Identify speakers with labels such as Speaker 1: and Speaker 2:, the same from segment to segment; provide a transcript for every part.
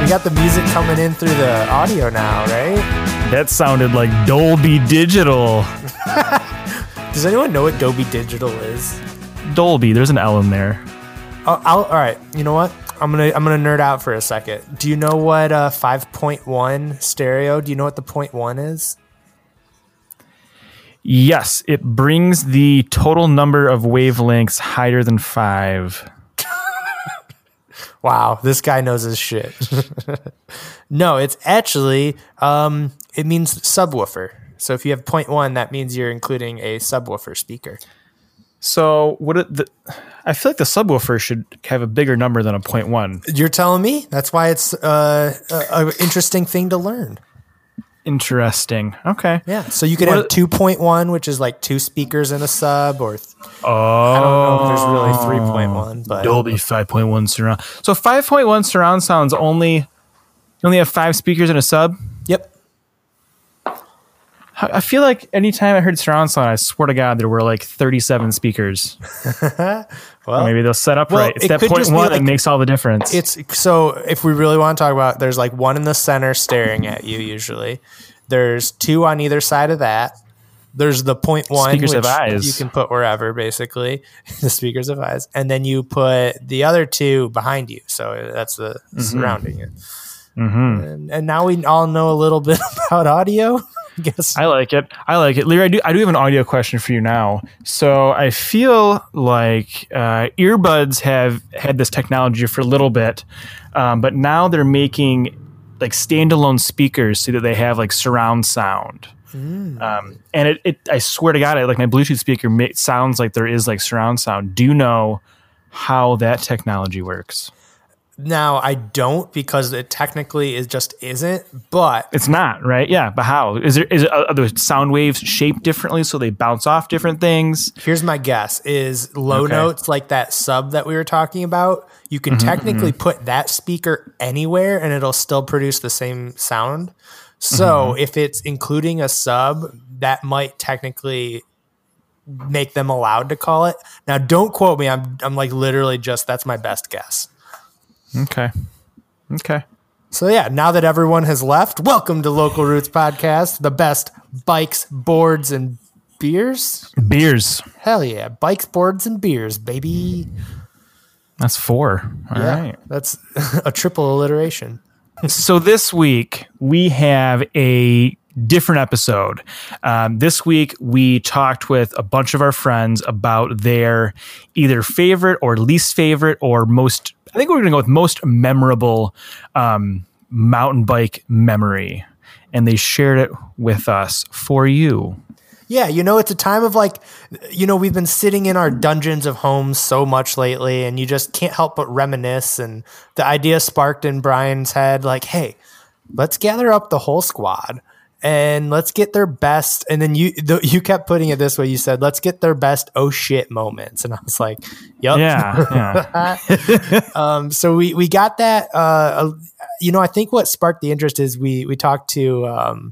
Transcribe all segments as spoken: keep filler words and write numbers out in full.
Speaker 1: we got the music coming in through the audio now, right?
Speaker 2: That sounded like Dolby Digital.
Speaker 1: Does anyone know what Dolby Digital is?
Speaker 2: Dolby, there's an L in there.
Speaker 1: Oh, I'll, all right, you know what? I'm gonna I'm gonna nerd out for a second. Do you know what uh, five point one stereo? Do you know what the point one is?
Speaker 2: Yes, it brings the total number of wavelengths higher than five.
Speaker 1: Wow, this guy knows his shit. No, it's actually, um, it means subwoofer. So if you have point one, that means you're including a subwoofer speaker.
Speaker 2: So what? It, the, I feel like the subwoofer should have a bigger number than a point one.
Speaker 1: You're telling me? That's why it's uh, an interesting thing to learn.
Speaker 2: Interesting. Okay.
Speaker 1: Yeah. So you could
Speaker 2: what,
Speaker 1: have two point one, which is like two speakers in a sub, or th-
Speaker 2: oh,
Speaker 1: I don't know if there's really three point one, but
Speaker 2: Dolby five point one surround. So five point one surround sounds only you only have five speakers in a sub.
Speaker 1: Yep.
Speaker 2: I feel like anytime I heard surround sound, I swear to God, there were like thirty-seven speakers. Well, or maybe they'll set up well, right. It's it that point one like, that makes all the difference.
Speaker 1: It's so if we really want to talk about, there's like one in the center staring at you. Usually, there's two on either side of that. There's the point one,
Speaker 2: speakers
Speaker 1: which
Speaker 2: of eyes.
Speaker 1: You can put wherever, basically, the speakers of eyes, and then you put the other two behind you. So that's the mm-hmm. surrounding it.
Speaker 2: Mm-hmm.
Speaker 1: And, and now we all know a little bit about audio. I guess.
Speaker 2: I like it. I like it. Leary, I do, I do have an audio question for you now. So I feel like uh, earbuds have had this technology for a little bit, um, but now they're making like standalone speakers so that they have like surround sound. Mm. Um, and it, it, I swear to God, I, like my Bluetooth speaker ma- sounds like there is like surround sound. Do you know how that technology works?
Speaker 1: Now, I don't, because it technically is just isn't, but...
Speaker 2: It's not, right? Yeah, but how? Is there is it, are the sound waves shaped differently so they bounce off different things?
Speaker 1: Here's my guess, is low okay. notes like that sub that we were talking about, you can mm-hmm, technically mm-hmm. put that speaker anywhere and it'll still produce the same sound. So mm-hmm. if it's including a sub, that might technically make them allowed to call it. Now, don't quote me. I'm I'm like literally just, that's my best guess.
Speaker 2: Okay. Okay.
Speaker 1: So yeah, now that everyone has left, welcome to Local Roots Podcast, the best bikes, boards, and beers.
Speaker 2: Beers.
Speaker 1: Hell yeah. Bikes, boards, and beers, baby.
Speaker 2: That's four. All
Speaker 1: yeah,
Speaker 2: right.
Speaker 1: That's a triple alliteration.
Speaker 2: So this week we have a different episode. Um, this week we talked with a bunch of our friends about their either favorite or least favorite or most, I think we're going to go with most memorable um, mountain bike memory. And they shared it with us for you.
Speaker 1: Yeah, you know, it's a time of like, you know, we've been sitting in our dungeons of homes so much lately, and you just can't help but reminisce. And the idea sparked in Brian's head, like, hey, let's gather up the whole squad and let's get their best. And then you the, you kept putting it this way. You said, let's get their best oh shit moments. And I was like, yep.
Speaker 2: Yeah. yeah.
Speaker 1: um, so we, we got that. Uh, you know, I think what sparked the interest is we, we talked to um,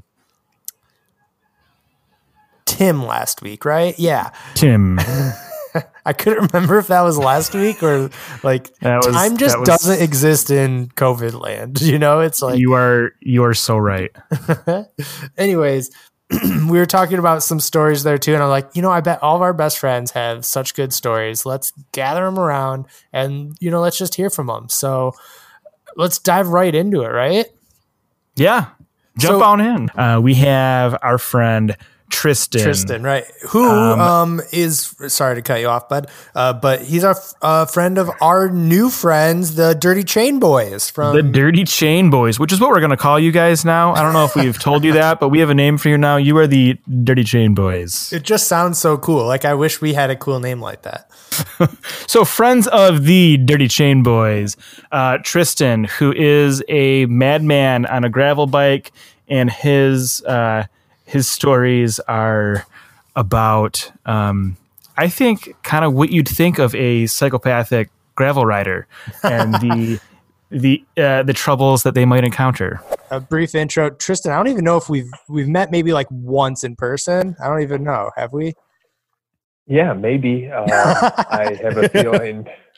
Speaker 1: Tim last week, right? Yeah.
Speaker 2: Tim.
Speaker 1: I couldn't remember if that was last week or like was, time just was, doesn't exist in COVID land. You know, it's like
Speaker 2: you are you are so right.
Speaker 1: Anyways, we were talking about some stories there too, and I'm like, you know, I bet all of our best friends have such good stories. Let's gather them around, and you know, let's just hear from them. So let's dive right into it, right?
Speaker 2: Yeah, jump so, on in. Uh, we have our friend Tristan.
Speaker 1: Tristan, right. Who um, um, is, sorry to cut you off, bud, uh, but he's a uh, friend of our new friends, the Dirty Chain Boys. From
Speaker 2: The Dirty Chain Boys, which is what we're going to call you guys now. I don't know if we've told you that, but we have a name for you now. You are the Dirty Chain Boys.
Speaker 1: It just sounds so cool. Like, I wish we had a cool name like that.
Speaker 2: So, friends of the Dirty Chain Boys, uh, Tristan, who is a madman on a gravel bike, and his... Uh, His stories are about, um, I think, kind of what you'd think of a psychopathic gravel rider and the the uh, the troubles that they might encounter.
Speaker 1: A brief intro, Tristan. I don't even know if we've we've met maybe like once in person. I don't even know. Have we?
Speaker 3: Yeah, maybe. Uh, I have a feeling.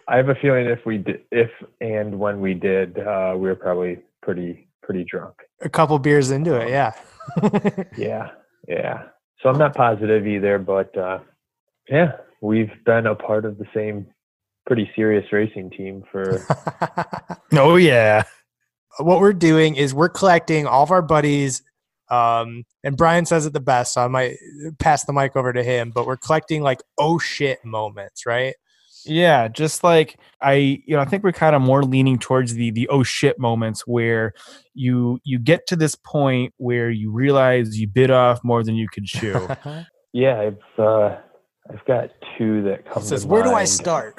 Speaker 3: I have a feeling if we did, if and when we did, uh, we were probably pretty pretty drunk.
Speaker 1: A couple beers into um, it, yeah.
Speaker 3: yeah, yeah. So I'm not positive either, but uh, yeah, we've been a part of the same pretty serious racing team for.
Speaker 2: Oh yeah.
Speaker 1: What we're doing is we're collecting all of our buddies. Um, and Brian says it the best, so I might pass the mic over to him, but we're collecting like, oh shit moments, right?
Speaker 2: Yeah. Just like I, you know, I think we're kind of more leaning towards the, the, oh shit moments where you, you get to this point where you realize you bit off more than you could chew.
Speaker 3: Yeah. I've, uh, I've got two that come. He
Speaker 1: says,
Speaker 3: to
Speaker 1: where
Speaker 3: mind.
Speaker 1: do I start?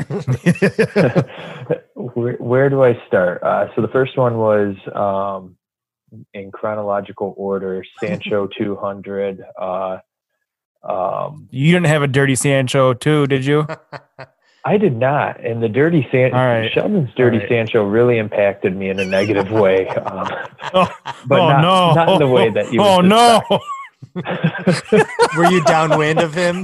Speaker 3: where, where do I start? Uh, so the first one was, um, in chronological order, Sancho two hundred. Uh, um,
Speaker 2: you didn't have a dirty Sancho too, did you?
Speaker 3: I did not. And the dirty San-
Speaker 2: right.
Speaker 3: Sheldon's dirty
Speaker 2: right.
Speaker 3: Sancho really impacted me in a negative way. Um,
Speaker 2: oh,
Speaker 3: but
Speaker 2: oh,
Speaker 3: not,
Speaker 2: no.
Speaker 3: not in the way that you
Speaker 2: Oh,
Speaker 3: would
Speaker 2: no.
Speaker 1: Were you downwind of him?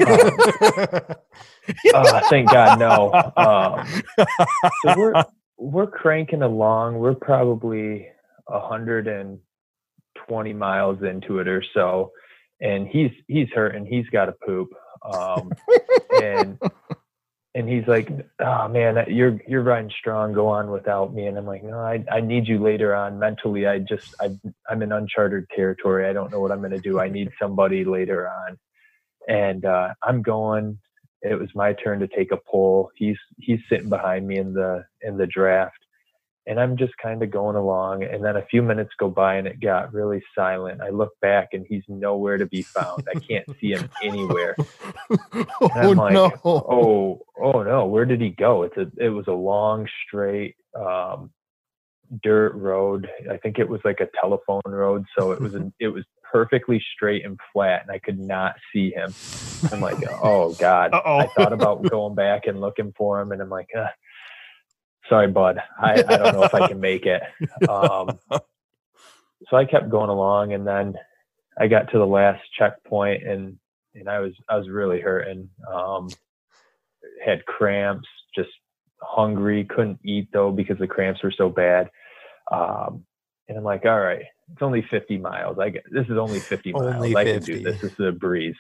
Speaker 3: uh, thank God, no. Um, so we're, we're cranking along. We're probably one hundred twenty miles into it or so, and he's he's hurting. He's got to poop, um, and and he's like, "Oh man, you're you're riding strong. Go on without me." And I'm like, "No, I I need you later on. Mentally, I just I I'm in uncharted territory. I don't know what I'm going to do. I need somebody later on." And uh, I'm going. It was my turn to take a pull. He's he's sitting behind me in the in the draft. And I'm just kind of going along. And then a few minutes go by and it got really silent. I look back and he's nowhere to be found. I can't see him anywhere. And I'm
Speaker 2: oh,
Speaker 3: like,
Speaker 2: no.
Speaker 3: oh, oh no, where did he go? It's a, it was a long, straight um, dirt road. I think it was like a telephone road. So it was, a, it was perfectly straight and flat and I could not see him. I'm like, oh God.
Speaker 2: Uh-oh.
Speaker 3: I thought about going back and looking for him. And I'm like, uh, sorry, bud. I, I don't know if I can make it. Um, so I kept going along, and then I got to the last checkpoint, and and I was I was really hurting. Um, had cramps, just hungry. Couldn't eat though because the cramps were so bad. Um, and I'm like, all right, it's only fifty miles. I get this is only fifty miles.
Speaker 1: Only
Speaker 3: I
Speaker 1: fifty.
Speaker 3: can do this. This is a breeze.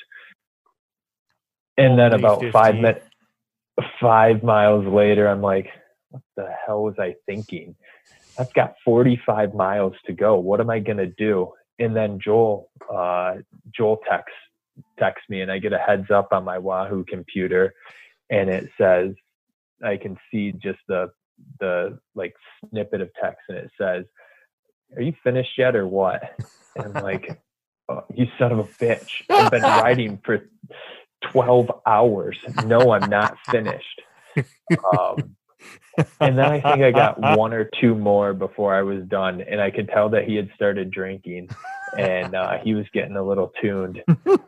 Speaker 3: And
Speaker 2: Only
Speaker 3: then about
Speaker 2: fifty.
Speaker 3: five minutes, five miles later, I'm like, what the hell was I thinking? I've got forty-five miles to go. What am I going to do? And then Joel, uh, Joel texts, texts me and I get a heads up on my Wahoo computer and it says, I can see just the, the like snippet of text and it says, are you finished yet or what? And I'm like, oh, you son of a bitch. I've been riding for twelve hours. No, I'm not finished. Um, and then I think I got one or two more before I was done. And I could tell that he had started drinking and uh, he was getting a little tuned.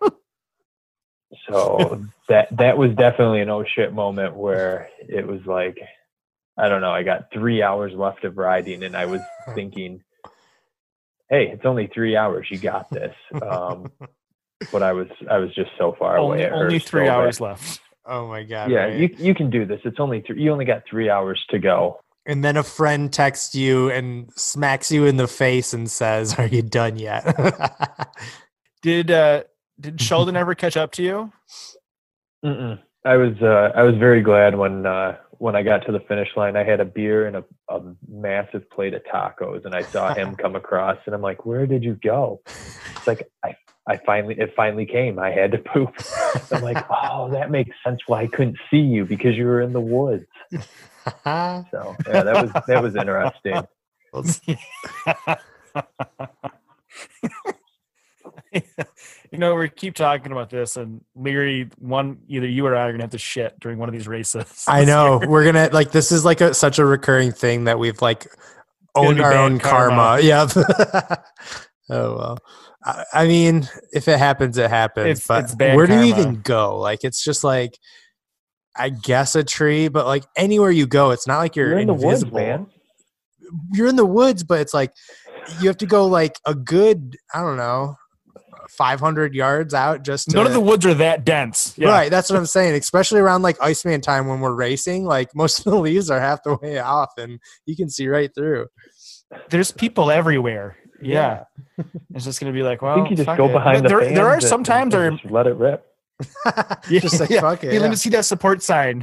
Speaker 3: So that, that was definitely an oh shit moment where it was like, I don't know, I got three hours left of riding and I was thinking, hey, it's only three hours. You got this. Um, but I was, I was just so far
Speaker 2: only,
Speaker 3: away. It
Speaker 2: only
Speaker 3: hurt
Speaker 2: three
Speaker 3: so
Speaker 2: hours
Speaker 3: bad.
Speaker 2: left.
Speaker 1: Oh my God.
Speaker 3: Yeah,
Speaker 1: right?
Speaker 3: you you can do this. It's only three, you only got three hours to go.
Speaker 1: And then a friend texts you and smacks you in the face and says, "Are you done yet?"
Speaker 2: Did uh, did Sheldon ever catch up to you?
Speaker 3: Mm-mm. I was uh, I was very glad when uh, when I got to the finish line. I had a beer and a, a massive plate of tacos, and I saw him come across, and I'm like, "Where did you go?" It's like I. I finally, it finally came. I had to poop. I'm like, oh, that makes sense why I couldn't see you because you were in the woods. So yeah, that was, that was interesting.
Speaker 2: You know, we keep talking about this and Leary, one, either you or I are going to have to shit during one of these races.
Speaker 1: I know we're going to like, this is like a, such a recurring thing that we've like owned our own karma. karma. Yep. Oh, well. I mean, if it happens, it happens.
Speaker 2: It's,
Speaker 1: but
Speaker 2: it's bad
Speaker 1: where do
Speaker 2: karma.
Speaker 1: you even go? Like, it's just like, I guess a tree, but like anywhere you go, it's not like you're,
Speaker 3: you're in
Speaker 1: invisible.
Speaker 3: the woods, man.
Speaker 1: You're in the woods, but it's like you have to go like a good, I don't know, five hundred yards out just to,
Speaker 2: none of the woods are that dense. Yeah.
Speaker 1: Right. That's what I'm saying. Especially around like Iceman time when we're racing, like most of the leaves are half the way off and you can see right through.
Speaker 2: There's people everywhere. Yeah. yeah. It's just going to be like, well,
Speaker 3: I think you just
Speaker 2: fuck
Speaker 3: go
Speaker 2: it.
Speaker 3: behind the
Speaker 2: there,
Speaker 3: fans
Speaker 2: there are
Speaker 3: and-
Speaker 2: some times
Speaker 3: and
Speaker 2: where
Speaker 3: just let it rip.
Speaker 1: Just like,
Speaker 2: yeah.
Speaker 1: fuck it.
Speaker 2: You
Speaker 1: Yeah.
Speaker 2: need to see that support sign.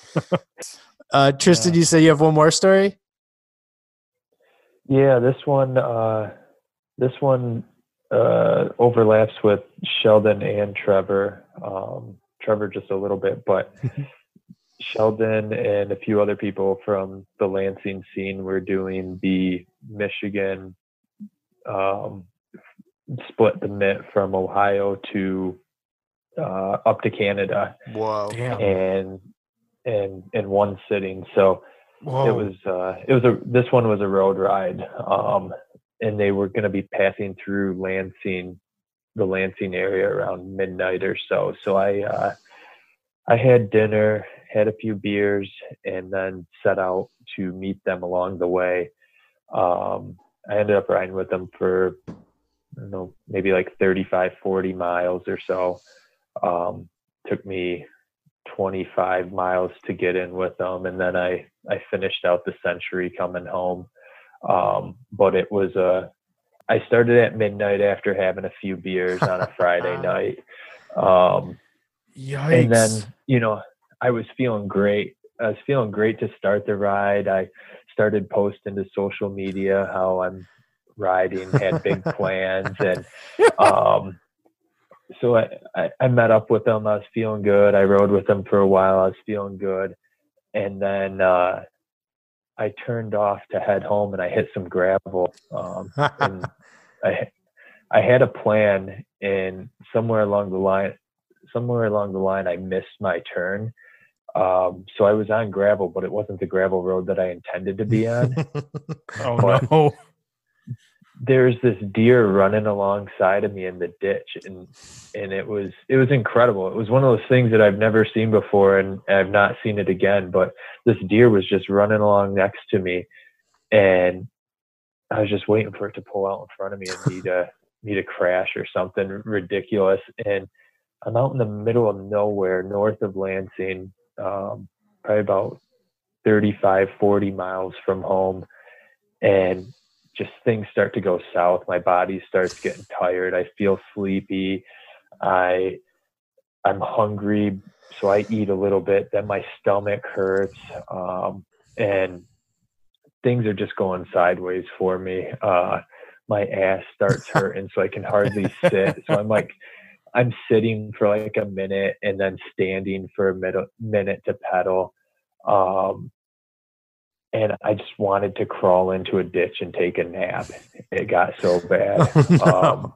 Speaker 1: Uh, Tristan,
Speaker 2: Yeah.
Speaker 1: you say you have one more story?
Speaker 3: Yeah, this one, uh, this one uh, overlaps with Sheldon and Trevor. Um, Trevor just a little bit, but Sheldon and a few other people from the Lansing scene were doing the Michigan um, split the mitt from Ohio to uh, up to Canada,
Speaker 1: Whoa.
Speaker 2: Damn.
Speaker 3: and and in one sitting. So.
Speaker 2: Whoa.
Speaker 3: It was uh, it was a this one was a road ride, um, and they were going to be passing through Lansing, the Lansing area around midnight or so. So I uh, I had dinner, had a few beers, and then set out to meet them along the way. Um, I ended up riding with them for I don't know, maybe like thirty-five, forty miles or so. Um, took me twenty-five miles to get in with them, and then I I finished out the century coming home. Um, but it was a I started at midnight after having a few beers on a Friday night, um,
Speaker 2: Yikes.
Speaker 3: and then you know I was feeling great. I was feeling great to start the ride. I started posting to social media how I'm riding, had big plans, and um, so I, I, I met up with them. I was feeling good. I rode with them for a while. I was feeling good. And then uh, I turned off to head home and I hit some gravel. Um, and I I had a plan, and somewhere along the line, somewhere along the line, I missed my turn. Um, so I was on gravel, but it wasn't the gravel road that I intended to be on.
Speaker 2: Oh,
Speaker 3: but-
Speaker 2: no.
Speaker 3: There's this deer running alongside of me in the ditch, and and it was it was incredible. It was one of those things that I've never seen before, and I've not seen it again. But this deer was just running along next to me, and I was just waiting for it to pull out in front of me and me to me to crash or something ridiculous. And I'm out in the middle of nowhere, north of Lansing, um, probably about thirty-five, forty miles from home, and just things start to go south. My body starts getting tired. I feel sleepy. I, I'm hungry. So I eat a little bit. Then my stomach hurts. Um, and things are just going sideways for me. Uh, my ass starts hurting, so I can hardly sit. So I'm like, I'm sitting for like a minute and then standing for a minute, minute to pedal. Um, And I just wanted to crawl into a ditch and take a nap. It got so bad. Um,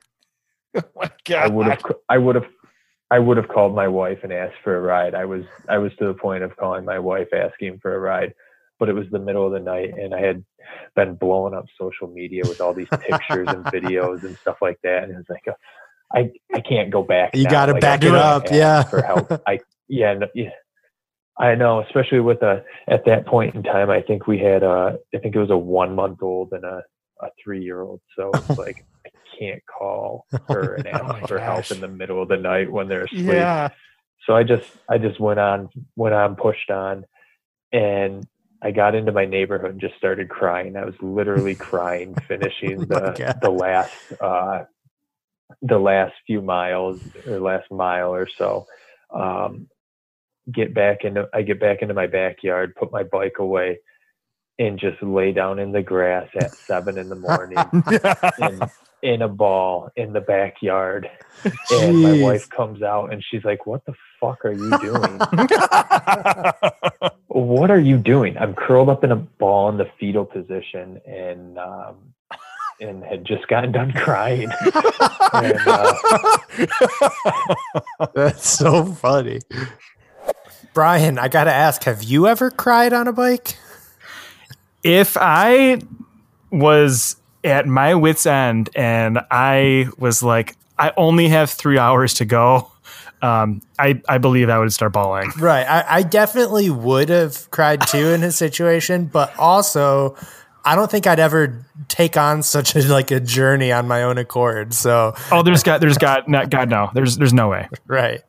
Speaker 2: Oh my
Speaker 3: I
Speaker 2: God.
Speaker 3: would have, I would have, I would have called my wife and asked for a ride. I was, I was to the point of calling my wife, asking for a ride, but it was the middle of the night, and I had been blowing up social media with all these pictures and videos and stuff like that. And it was like, uh, I, I can't go back.
Speaker 1: You
Speaker 3: now.
Speaker 1: got to
Speaker 3: Like,
Speaker 1: back
Speaker 3: I
Speaker 1: it
Speaker 3: can't
Speaker 1: up.
Speaker 3: ask
Speaker 1: Yeah.
Speaker 3: For help. I, yeah, no, yeah. I know, especially with a, at that point in time, I think we had a, I think it was a one month old and a, a three year old. So it's like, I can't call her and ask
Speaker 2: Oh my
Speaker 3: for help
Speaker 2: gosh.
Speaker 3: in the middle of the night when they're asleep.
Speaker 2: Yeah.
Speaker 3: So I just, I just went on, went on, pushed on, and I got into my neighborhood and just started crying. I was literally crying, finishing
Speaker 1: Oh my
Speaker 3: the,
Speaker 1: God.
Speaker 3: the last, uh, the last few miles or last mile or so. Um, get back into, I get back into my backyard, put my bike away, and just lay down in the grass at seven in the morning in, in a ball in the backyard. And my
Speaker 1: Jeez.
Speaker 3: wife comes out and she's like, "What the fuck are you doing?" "What are you doing?" I'm curled up in a ball in the fetal position, and um, and had just gotten done crying. And, uh,
Speaker 1: That's so funny. Brian, I got to ask, have you ever cried on a bike?
Speaker 2: If I was at my wit's end and I was like, I only have three hours to go, um, I, I believe I would start bawling.
Speaker 1: Right. I, I definitely would have cried too in his situation, but also I don't think I'd ever take on such a like a journey on my own accord. So
Speaker 2: oh, there's got there's got not God no, there's there's no way.
Speaker 1: Right.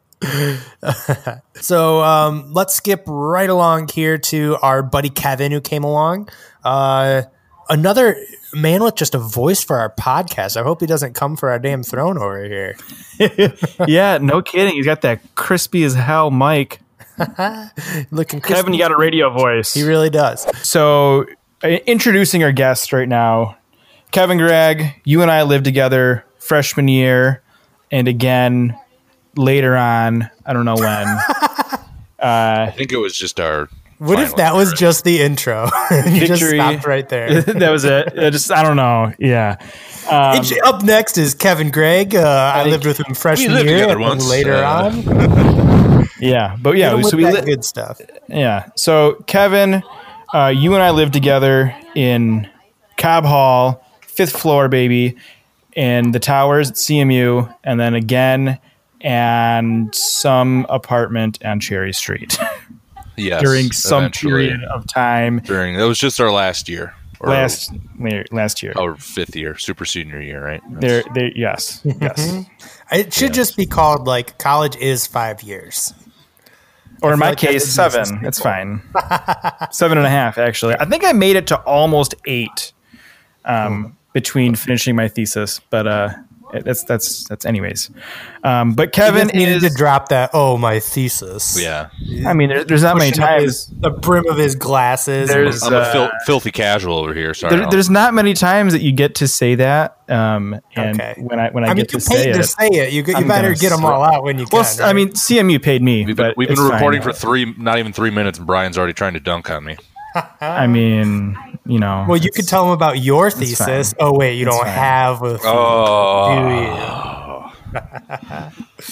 Speaker 1: So um, let's skip right along here to our buddy Kevin who came along. Uh, another man with just a voice for our podcast. I hope he doesn't come for our damn throne over here.
Speaker 2: Yeah, no kidding. He's got that crispy as hell mic.
Speaker 1: Looking crispy.
Speaker 2: Kevin, you got a radio voice.
Speaker 1: He really does.
Speaker 2: So, uh, introducing our guest right now, Kevin Gregg. You and I lived together freshman year, and again later on. I don't know when. uh,
Speaker 4: I think it was just our.
Speaker 1: What if that was just the intro? You just
Speaker 2: Victory.
Speaker 1: stopped right there.
Speaker 2: That was it. I just I don't know. Yeah. Um,
Speaker 1: It's- Up next is Kevin Gregg. Uh, I lived with him freshman
Speaker 4: lived
Speaker 1: year,
Speaker 4: together
Speaker 1: and then
Speaker 4: once,
Speaker 1: later
Speaker 4: uh,
Speaker 1: on.
Speaker 2: yeah, but yeah.
Speaker 1: Hit him
Speaker 2: So
Speaker 1: with
Speaker 2: we
Speaker 1: that
Speaker 2: li-
Speaker 1: good stuff.
Speaker 2: Yeah. So Kevin, uh, you and I lived together in Cobb Hall, fifth floor, baby, in the towers at C M U, and then again, and some apartment on Cherry Street
Speaker 4: Yes,
Speaker 2: during some
Speaker 4: eventually.
Speaker 2: period of time.
Speaker 4: During it was just our last year. Or
Speaker 2: Last last year.
Speaker 4: our fifth year, super senior year, right?
Speaker 2: There, there. Yes, yes.
Speaker 1: It should just be called like college is five years.
Speaker 2: Or in
Speaker 1: feel
Speaker 2: my
Speaker 1: like that
Speaker 2: case,
Speaker 1: would be
Speaker 2: seven.
Speaker 1: sustainable.
Speaker 2: It's fine. Seven and a half, actually. I think I made it to almost eight um, between finishing my thesis, but uh, it- that's that's that's anyways. Um, but Kevin
Speaker 1: Kevin needed
Speaker 2: is.
Speaker 1: to drop that. Oh, my thesis.
Speaker 4: Yeah,
Speaker 2: I mean, there, there's not many
Speaker 1: Pushing up
Speaker 2: times.
Speaker 1: his- the brim of his glasses.
Speaker 2: There's-
Speaker 4: I'm a
Speaker 2: uh,
Speaker 4: fil- filthy casual over here. Sorry,
Speaker 2: There, there's not many times that you get to say that. Um, and
Speaker 1: Okay.
Speaker 2: when I when I,
Speaker 1: I mean,
Speaker 2: get
Speaker 1: you
Speaker 2: to say
Speaker 1: paid to
Speaker 2: it,
Speaker 1: say it. You, you
Speaker 2: I'm
Speaker 1: better
Speaker 2: gonna
Speaker 1: get them
Speaker 2: swear.
Speaker 1: all out when you can.
Speaker 2: well, I
Speaker 1: right?
Speaker 2: mean, C M U paid me.
Speaker 4: we've been,
Speaker 2: but
Speaker 4: we've been
Speaker 2: it's
Speaker 4: recording
Speaker 2: fine.
Speaker 4: for three, not even three minutes, and Brian's already trying to dunk on me.
Speaker 2: I mean, you know.
Speaker 1: well, you
Speaker 2: it's-
Speaker 1: could tell them about your thesis. Oh, wait, you don't
Speaker 2: fine.
Speaker 1: have a
Speaker 4: Oh,
Speaker 1: do you?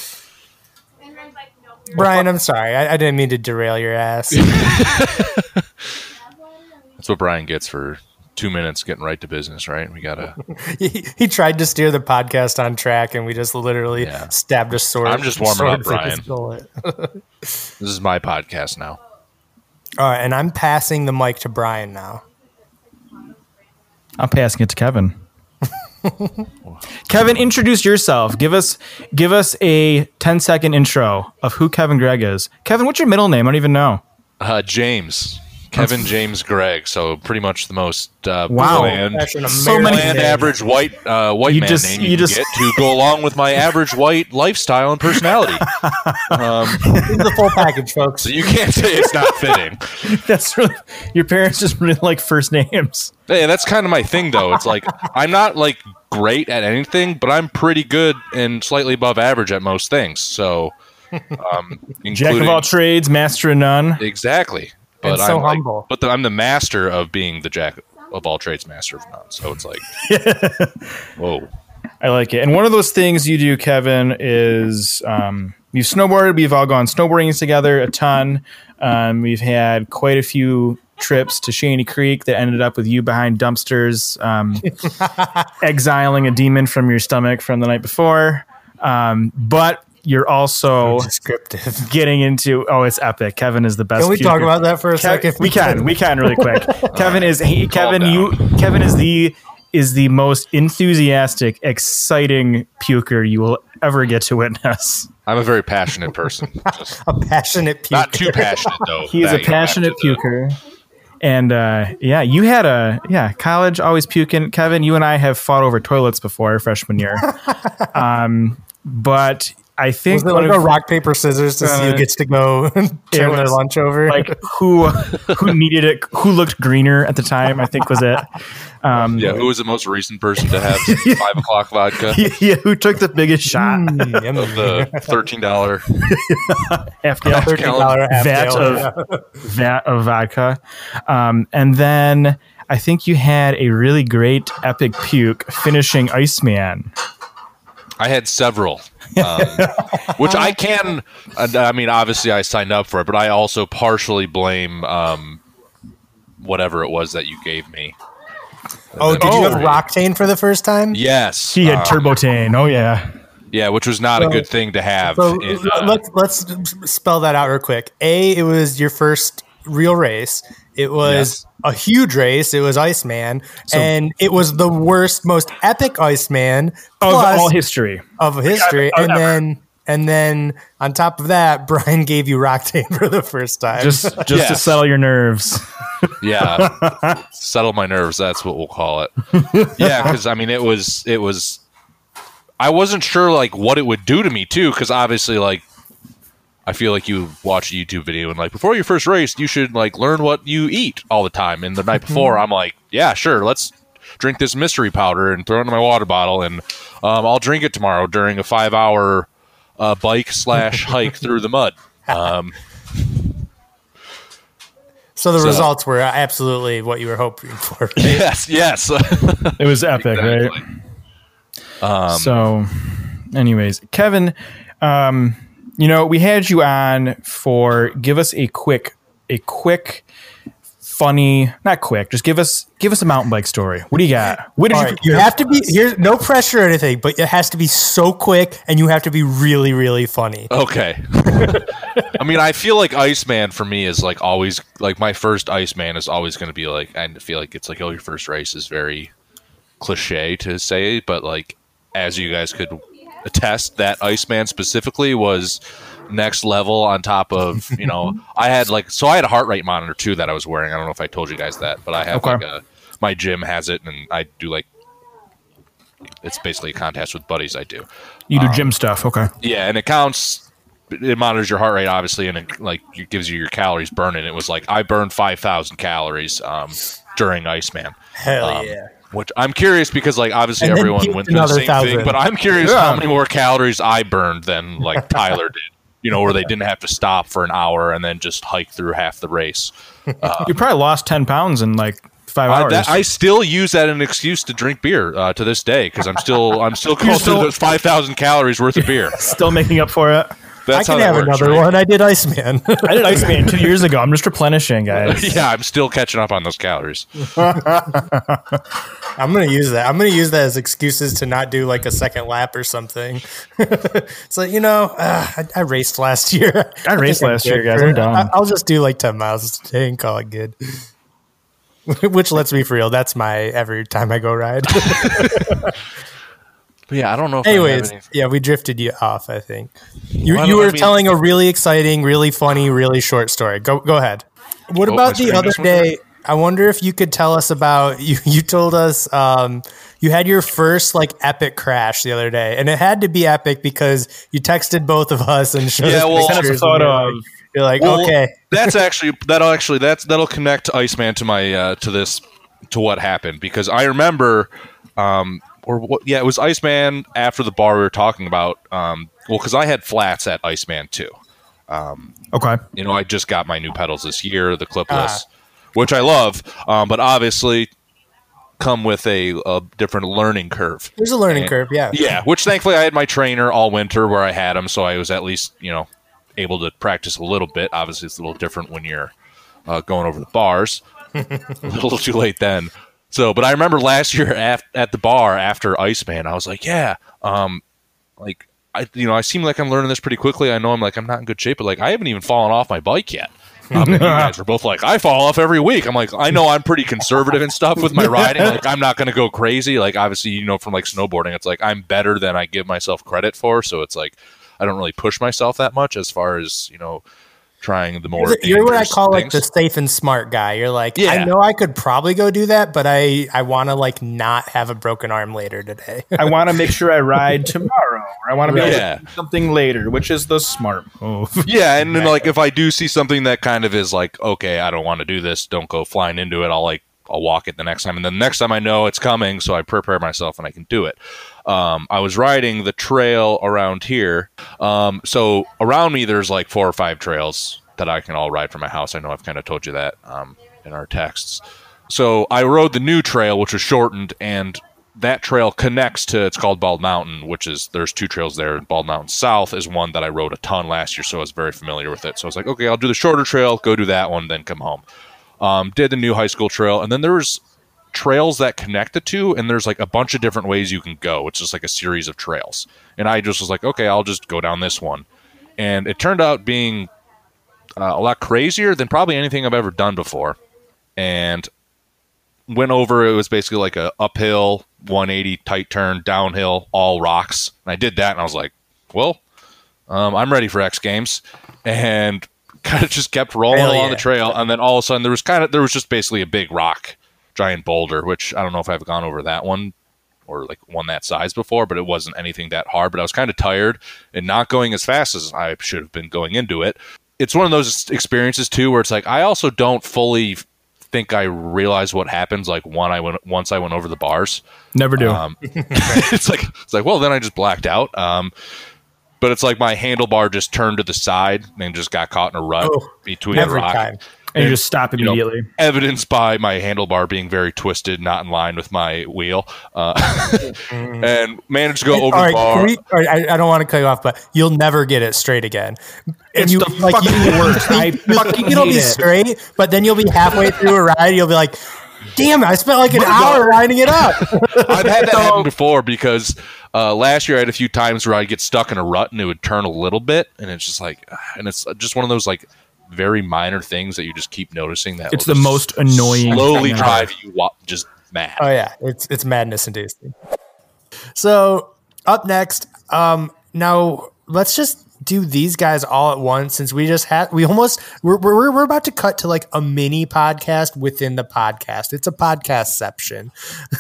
Speaker 1: Brian, I'm sorry. I, I didn't mean to derail your ass.
Speaker 4: that's what Brian gets for two minutes getting right to business, right? We gotta.
Speaker 1: he, he tried to steer the podcast on track, and we just literally
Speaker 4: Yeah.
Speaker 1: stabbed a sword.
Speaker 4: I'm just warming
Speaker 1: sword
Speaker 4: up,
Speaker 1: through
Speaker 4: Brian.
Speaker 1: his bullet.
Speaker 4: This is my podcast now.
Speaker 1: All right, and I'm passing the mic to Brian now.
Speaker 2: I'm passing it to Kevin. Kevin, introduce yourself. Give us give us a ten second intro of who Kevin Gregg is. Kevin, what's your middle name? I don't even know.
Speaker 4: Uh, James, Kevin James Gregg. So pretty much the most uh,
Speaker 2: Wow.
Speaker 4: bland,
Speaker 1: That's an
Speaker 2: So many-
Speaker 4: bland
Speaker 1: American name.
Speaker 4: average white uh, white
Speaker 2: You
Speaker 4: man
Speaker 2: just-
Speaker 4: name you,
Speaker 2: you
Speaker 4: can
Speaker 2: just-
Speaker 4: get to go along with my average white lifestyle and personality. Um,
Speaker 1: This is the full package, folks.
Speaker 4: so you can't say it's not fitting.
Speaker 2: That's really your parents just really like first names.
Speaker 4: Hey, that's kind of my thing, though. It's like I'm not like great at anything, but I'm pretty good and slightly above average at most things. So, um,
Speaker 2: Jack of
Speaker 4: including-
Speaker 2: all trades, master of none.
Speaker 4: exactly. But
Speaker 1: And so
Speaker 4: I'm like-
Speaker 1: humble.
Speaker 4: but the, I'm the master of being the jack of all trades, master of none. So it's like, whoa.
Speaker 2: I like it. And one of those things you do, Kevin, is um, you've snowboarded. We've all gone snowboarding together a ton. Um, we've had quite a few trips to Shaney Creek that ended up with you behind dumpsters, um, exiling a demon from your stomach from the night before. Um, but you're also
Speaker 1: Descriptive.
Speaker 2: getting into, oh, it's epic. Kevin is the best.
Speaker 1: Can we talk
Speaker 2: puker.
Speaker 1: about that for a
Speaker 2: Kev-
Speaker 1: second?
Speaker 2: we can, we can really quick. Kevin is he, Kevin.
Speaker 4: down.
Speaker 2: You Kevin is the is the most enthusiastic, exciting puker you will ever get to witness.
Speaker 4: I'm a very passionate person. Just
Speaker 1: a passionate puke.
Speaker 4: not too passionate, though.
Speaker 2: He is
Speaker 4: that
Speaker 2: a
Speaker 4: you don't have
Speaker 2: passionate
Speaker 4: to, uh,
Speaker 2: puker. And uh, yeah, you had a yeah college always puking. Kevin, you and I have fought over toilets before freshman year, um, but I think
Speaker 1: Was it
Speaker 2: one
Speaker 1: like a
Speaker 2: of-
Speaker 1: rock paper scissors to see
Speaker 2: Uh,
Speaker 1: who gets to go turn their
Speaker 2: was
Speaker 1: lunch over?
Speaker 2: like who who needed it, who looked greener at the time. I think was it. Um,
Speaker 4: Yeah, who was the most recent person to have five o'clock vodka?
Speaker 2: yeah, who took the biggest shot?
Speaker 1: Mm,
Speaker 4: Of
Speaker 1: yummy.
Speaker 4: the thirteen dollar.
Speaker 2: Half gallon
Speaker 1: thirty dollar half
Speaker 2: vat
Speaker 1: gallon.
Speaker 2: of vat of vodka, um, and then I think you had a really great epic puke finishing Iceman.
Speaker 4: I had several, um, which I can. uh, I mean, obviously, I signed up for it, but I also partially blame um, whatever it was that you gave me.
Speaker 1: Oh, did you
Speaker 2: Oh.
Speaker 1: have Roctane for the first time?
Speaker 4: Yes,
Speaker 2: He had
Speaker 4: um,
Speaker 2: Turbotane. Oh yeah.
Speaker 4: yeah, which was not a good thing to have.
Speaker 1: So
Speaker 4: in,
Speaker 1: l-
Speaker 4: uh,
Speaker 1: let's let's spell that out real quick. A, it was your first real race. It was
Speaker 4: Yes.
Speaker 1: a huge race. It was Iceman,
Speaker 2: So-
Speaker 1: and it was the worst, most epic Iceman
Speaker 2: Of
Speaker 1: plus
Speaker 2: all history.
Speaker 1: of history.
Speaker 2: I've- I've
Speaker 1: And
Speaker 2: ever-
Speaker 1: then, and then on top of that, Brian gave you Roctane for the first time.
Speaker 2: Just just to
Speaker 4: Yes.
Speaker 2: settle your nerves.
Speaker 4: Yeah, settle my nerves. That's what we'll call it. Yeah, because I mean, it was it was. I wasn't sure like what it would do to me too, because obviously, like, I feel like you watch a YouTube video and like before your first race, you should like learn what you eat all the time. And the night before, I'm like, yeah, sure, let's drink this mystery powder and throw it in my water bottle, and um, I'll drink it tomorrow during a five hour uh, bike slash hike through the mud. Um,
Speaker 1: so the
Speaker 4: so-
Speaker 1: results were absolutely what you were hoping for. right?
Speaker 4: yes, yes.
Speaker 2: It was epic, right?
Speaker 4: Um,
Speaker 2: So, anyways, Kevin, um, you know, we had you on for give us a quick, a quick, funny, not quick, just give us give us a mountain bike story. What do you got? What did
Speaker 1: All
Speaker 2: you?
Speaker 1: right, you have to be here's no pressure or anything, but it has to be so quick, and you have to be really, really funny.
Speaker 4: Okay. I mean, I feel like Iceman for me is like always like my first Iceman is always going to be like I feel like it's like oh your first race is very cliche to say, but like as you guys could attest, that Iceman specifically was next level on top of you know I had like so I had a heart rate monitor too that I was wearing. I don't know if I told you guys that, but I have
Speaker 2: Okay.
Speaker 4: like a my gym has it and I do like it's basically a contest with buddies I do.
Speaker 2: You
Speaker 4: Um,
Speaker 2: do gym stuff, okay?
Speaker 4: Yeah, and it counts. It monitors your heart rate, obviously, and it like it gives you your calories burning. It was like I burned five thousand calories um, during Iceman.
Speaker 1: Hell
Speaker 4: Um,
Speaker 1: yeah!
Speaker 4: Which I'm curious because like obviously
Speaker 1: And then
Speaker 4: everyone
Speaker 1: puked
Speaker 4: went through the
Speaker 1: another
Speaker 4: same thing,
Speaker 1: thousand.
Speaker 4: but I'm curious
Speaker 2: Yeah.
Speaker 4: how many more calories I burned than like Tyler did. You know, where they didn't have to stop for an hour and then just hike through half the race.
Speaker 2: You probably lost ten pounds in like five
Speaker 4: Uh,
Speaker 2: hours.
Speaker 4: that, I still use that as an excuse to drink beer uh, to this day because I'm still I'm still close
Speaker 2: still-
Speaker 4: to those five thousand calories worth of beer.
Speaker 2: Still making up for it.
Speaker 4: That's
Speaker 1: I
Speaker 4: how
Speaker 1: can
Speaker 4: that
Speaker 1: have
Speaker 4: works,
Speaker 1: another
Speaker 4: right?
Speaker 1: one. I did Iceman.
Speaker 2: I did Iceman two years ago. I'm just replenishing, guys.
Speaker 4: Yeah, I'm still catching up on those calories.
Speaker 1: I'm gonna use that. I'm gonna use that as excuses to not do like a second lap or something. It's like you know, uh, I, I raced last year.
Speaker 2: I raced
Speaker 1: think I'm
Speaker 2: last year,
Speaker 1: good
Speaker 2: guys.
Speaker 1: for-
Speaker 2: I'm done.
Speaker 1: I, I'll just do like ten miles today and call it good. Which, let's be for real, that's my every time I go ride.
Speaker 4: But yeah, I don't know. If I have
Speaker 1: Anyways,
Speaker 4: any-
Speaker 1: yeah, we drifted you off. I think you
Speaker 4: Well, I
Speaker 1: you
Speaker 4: don't-
Speaker 1: were
Speaker 4: I mean-
Speaker 1: telling a really exciting, really funny, really short story. Go go ahead. What
Speaker 4: Oh,
Speaker 1: about
Speaker 4: my
Speaker 1: the
Speaker 4: screen
Speaker 1: other
Speaker 4: just went
Speaker 1: day? I wonder if you could tell us about you. You told us um, you had your first like epic crash the other day, and it had to be epic because you texted both of us and showed
Speaker 4: Yeah,
Speaker 1: us
Speaker 4: well-
Speaker 2: Send us a
Speaker 1: pictures. and
Speaker 2: photo
Speaker 1: you're
Speaker 2: of.
Speaker 1: like, you're like
Speaker 4: Well,
Speaker 1: okay,
Speaker 4: that's actually that'll actually that's that'll connect Iceman to my uh, to this to what happened because I remember, um, or what? Yeah, it was Iceman after the bar we were talking about. Um, well, because I had flats at Iceman too.
Speaker 2: Okay.
Speaker 4: You know, I just got my new pedals this year, the clipless,
Speaker 1: Ah.
Speaker 4: which I love, um, but obviously come with a, a different learning curve.
Speaker 1: there's a learning
Speaker 4: And-
Speaker 1: curve. Yeah,
Speaker 4: Yeah, which thankfully I had my trainer all winter where I had him, so I was at least you know able to practice a little bit. Obviously, it's a little different when you're uh, going over the bars. A little too late then. So, but I remember last year at, at the bar after Iceman, I was like, yeah, um, like I, you know, I seem like I'm learning this pretty quickly. I know I'm like I'm not in good shape, but like I haven't even fallen off my bike yet. Um, and you guys are both like, I fall off every week. I'm like, I know I'm pretty conservative and stuff with my riding. Like, I'm not going to go crazy. Like, obviously, you know, from like snowboarding, it's like I'm better than I give myself credit for. So it's like I don't really push myself that much as far as you know trying the more.
Speaker 1: You're, you're what I
Speaker 4: dangerous
Speaker 1: call like the
Speaker 4: things.
Speaker 1: safe and smart guy. You're like,
Speaker 4: Yeah.
Speaker 1: I know I could probably go do that, but I I want to like not have a broken arm later today.
Speaker 2: I want to make sure I ride tomorrow, or I want to be able
Speaker 4: Yeah.
Speaker 2: to do something later, which is the smart move.
Speaker 4: Yeah, and then like if I do see something that kind of is like, okay, I don't want to do this, don't go flying into it. I'll like I'll walk it the next time, and then the next time I know it's coming, so I prepare myself and I can do it. Um, I was riding the trail around here, um, so around me there's like four or five trails that I can all ride from my house. I know I've kind of told you that um, in our texts. So I rode the new trail, which was shortened, and that trail connects to, it's called Bald Mountain, which is, there's two trails there. Bald Mountain South is one that I rode a ton last year, so I was very familiar with it. So I was like, okay, I'll do the shorter trail, go do that one, then come home. Um, did the new high school trail, and then there was trails that connect the two, and there's like a bunch of different ways you can go. It's just like a series of trails. And I just was like, okay, I'll just go down this one. And it turned out being uh, a lot crazier than probably anything I've ever done before. and went over. It was basically like a uphill, one eighty tight turn, downhill, all rocks. And I did that, and I was like, well, um, I'm ready for X Games. And kind of just kept rolling Hell along yeah. the trail. And then all of a sudden, there was kind of there was just basically a big rock, giant boulder, which I don't know if I've gone over that one or like one that size before, but it wasn't anything that hard. But I was kind of tired and not going as fast as I should have been going into it. It's one of those experiences too, where it's like I also don't fully think I realize what happens like when I went once I went over the bars.
Speaker 2: Never do.
Speaker 4: Um, it's like it's like well, then I just blacked out. Um, but it's like my handlebar just turned to the side and just got caught in a rut oh, between the rock.
Speaker 1: Time.
Speaker 2: And you just stop immediately.
Speaker 4: You know, evidenced by my handlebar being very twisted, not in line with my wheel, uh, and managed to go over
Speaker 1: all right,
Speaker 4: the bar.
Speaker 1: We, all right, I, I don't want to cut you off, but you'll never get it straight again. And
Speaker 2: it's
Speaker 1: you,
Speaker 2: the
Speaker 1: like,
Speaker 2: fucking
Speaker 1: you,
Speaker 2: worst. I fucking
Speaker 1: it'll
Speaker 2: hate
Speaker 1: be
Speaker 2: it.
Speaker 1: straight, but then you'll be halfway through a ride. You'll be like, "Damn it! I spent like an hour lining it up."
Speaker 4: I've had that happen before because uh, last year I had a few times where I'd get stuck in a rut and it would turn a little bit, and it's just like, and it's just one of those like. very minor things that you just keep noticing that
Speaker 2: it's the most annoying
Speaker 4: slowly drive you wa- just mad.
Speaker 1: Oh yeah, it's it's madness inducing. So up next, um, now let's just do these guys all at once since we just had we almost we're we're we're about to cut to like a mini podcast within the podcast. It's a podcastception.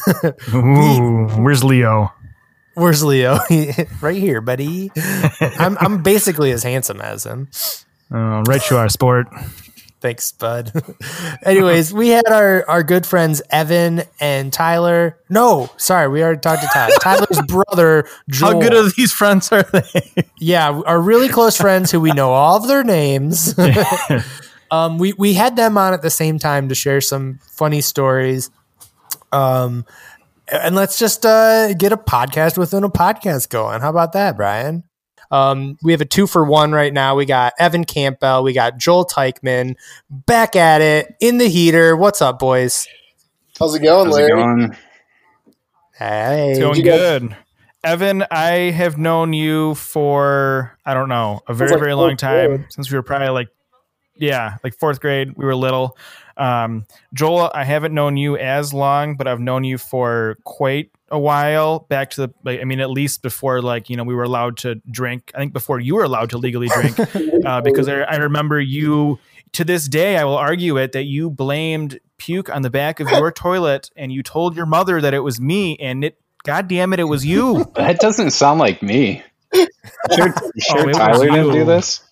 Speaker 2: Ooh, where's Leo?
Speaker 1: Where's Leo? Right here, buddy. I'm I'm basically as handsome as him.
Speaker 2: Oh, right you are, sport.
Speaker 1: Thanks, bud. Anyways, we had our, our good friends Evan and Tyler. No, sorry, we already talked to Tyler. Tyler's brother, Joel.
Speaker 2: How good of these friends are they?
Speaker 1: Yeah, our really close friends who we know all of their names. um, we, we had them on at the same time to share some funny stories. Um, and let's just uh, get a podcast within a podcast going. How about that, Brian? Um, we have a two for one right now. We got Evan Campbell. We got Joel Teichman back at it in the heater. What's up, boys?
Speaker 5: How's it going,
Speaker 6: How's
Speaker 5: Larry?
Speaker 6: it going?
Speaker 1: Hey,
Speaker 2: it's going good. Evan, I have known you for, I don't know, a very, like very long time grade. Since we were probably like, yeah, like fourth grade. We were little. Um, Joel, I haven't known you as long, but I've known you for quite a while, back to the, like, I mean, at least before, like, you know, we were allowed to drink. I think before you were allowed to legally drink, uh, because I, I remember you, to this day, I will argue it, that you blamed puke on the back of your toilet and you told your mother that it was me, and it, God damn it, it was you.
Speaker 6: That doesn't sound like me. Sure, sure
Speaker 2: oh,
Speaker 6: Tyler didn't do this?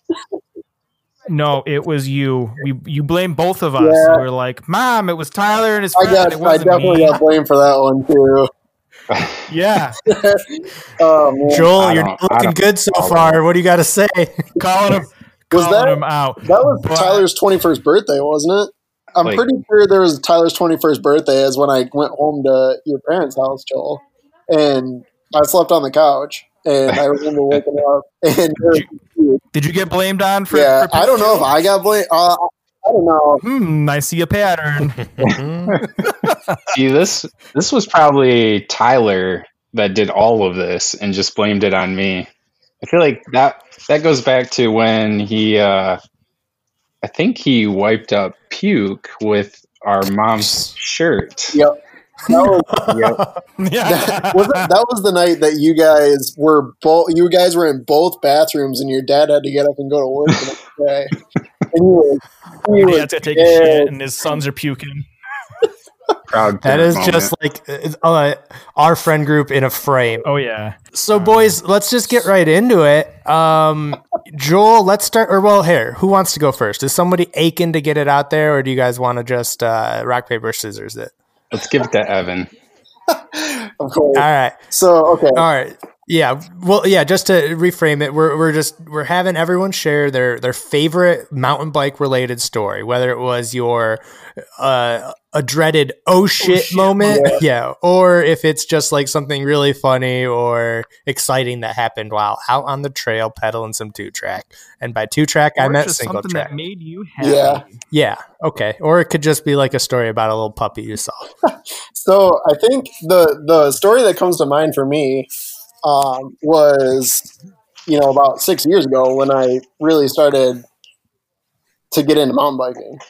Speaker 2: No, it was you. We you blame both of us.
Speaker 5: Yeah.
Speaker 2: We were like, Mom, it was Tyler and his
Speaker 5: I
Speaker 2: friend.
Speaker 5: got,
Speaker 2: it
Speaker 5: I definitely
Speaker 2: me.
Speaker 5: got blamed for that one too.
Speaker 2: Yeah.
Speaker 5: Oh man,
Speaker 1: Joel, you're not looking good so far. What do you got to say?
Speaker 2: calling him,
Speaker 5: Was
Speaker 2: calling
Speaker 5: that-
Speaker 2: him out.
Speaker 5: that was
Speaker 2: But-
Speaker 5: Tyler's twenty-first birthday, wasn't it? I'm
Speaker 6: Like-
Speaker 5: pretty sure there was Tyler's twenty-first birthday is when I went home to your parents' house, Joel, and I slept on the couch. And I remember waking up and
Speaker 2: Did you, did you get blamed on for?
Speaker 5: yeah,
Speaker 2: for
Speaker 5: I don't know if I got blamed. Uh, I don't know.
Speaker 2: Hmm, I see a pattern.
Speaker 6: See, this this was probably Tyler that did all of this and just blamed it on me. I feel like that that goes back to when he, uh, I think he wiped up puke with our mom's shirt.
Speaker 5: Yep. That was,
Speaker 6: Yep.
Speaker 2: Yeah.
Speaker 5: that, was that, that was the night that you guys were both. You guys were in both bathrooms, and your dad had to get up and go to work the next day. And he was, he
Speaker 2: He
Speaker 5: was
Speaker 2: had to take a
Speaker 5: dead.
Speaker 2: shit, and his sons are puking.
Speaker 6: Proud
Speaker 1: That
Speaker 6: parent
Speaker 1: is
Speaker 6: moment.
Speaker 1: just like uh, our friend group in a frame.
Speaker 2: Oh yeah.
Speaker 1: So, boys, let's just get right into it. Um, Joel, let's start. Or, well, here, who wants to go first? Is somebody aching to get it out there, or do you guys want to just uh, rock, paper, scissors it?
Speaker 6: Let's give it to Evan.
Speaker 5: Of course.
Speaker 1: All right.
Speaker 5: So okay.
Speaker 1: All right. Yeah. Well, yeah, just to reframe it, we're we're just we're having everyone share their their favorite mountain bike related story, whether it was your uh, a dreaded oh shit,
Speaker 2: shit
Speaker 1: moment,
Speaker 5: moment.
Speaker 1: yeah, or if it's just like something really funny or exciting that happened while out on the trail pedaling some two track. And by two track, I
Speaker 2: Or
Speaker 1: meant
Speaker 2: just
Speaker 1: single
Speaker 2: something
Speaker 1: track.
Speaker 2: that made you happy.
Speaker 5: Yeah.
Speaker 1: Yeah. Okay. Or it could just be like a story about a little puppy you saw.
Speaker 5: So I think the the story that comes to mind for me um, was, you know, about six years ago when I really started to get into mountain biking.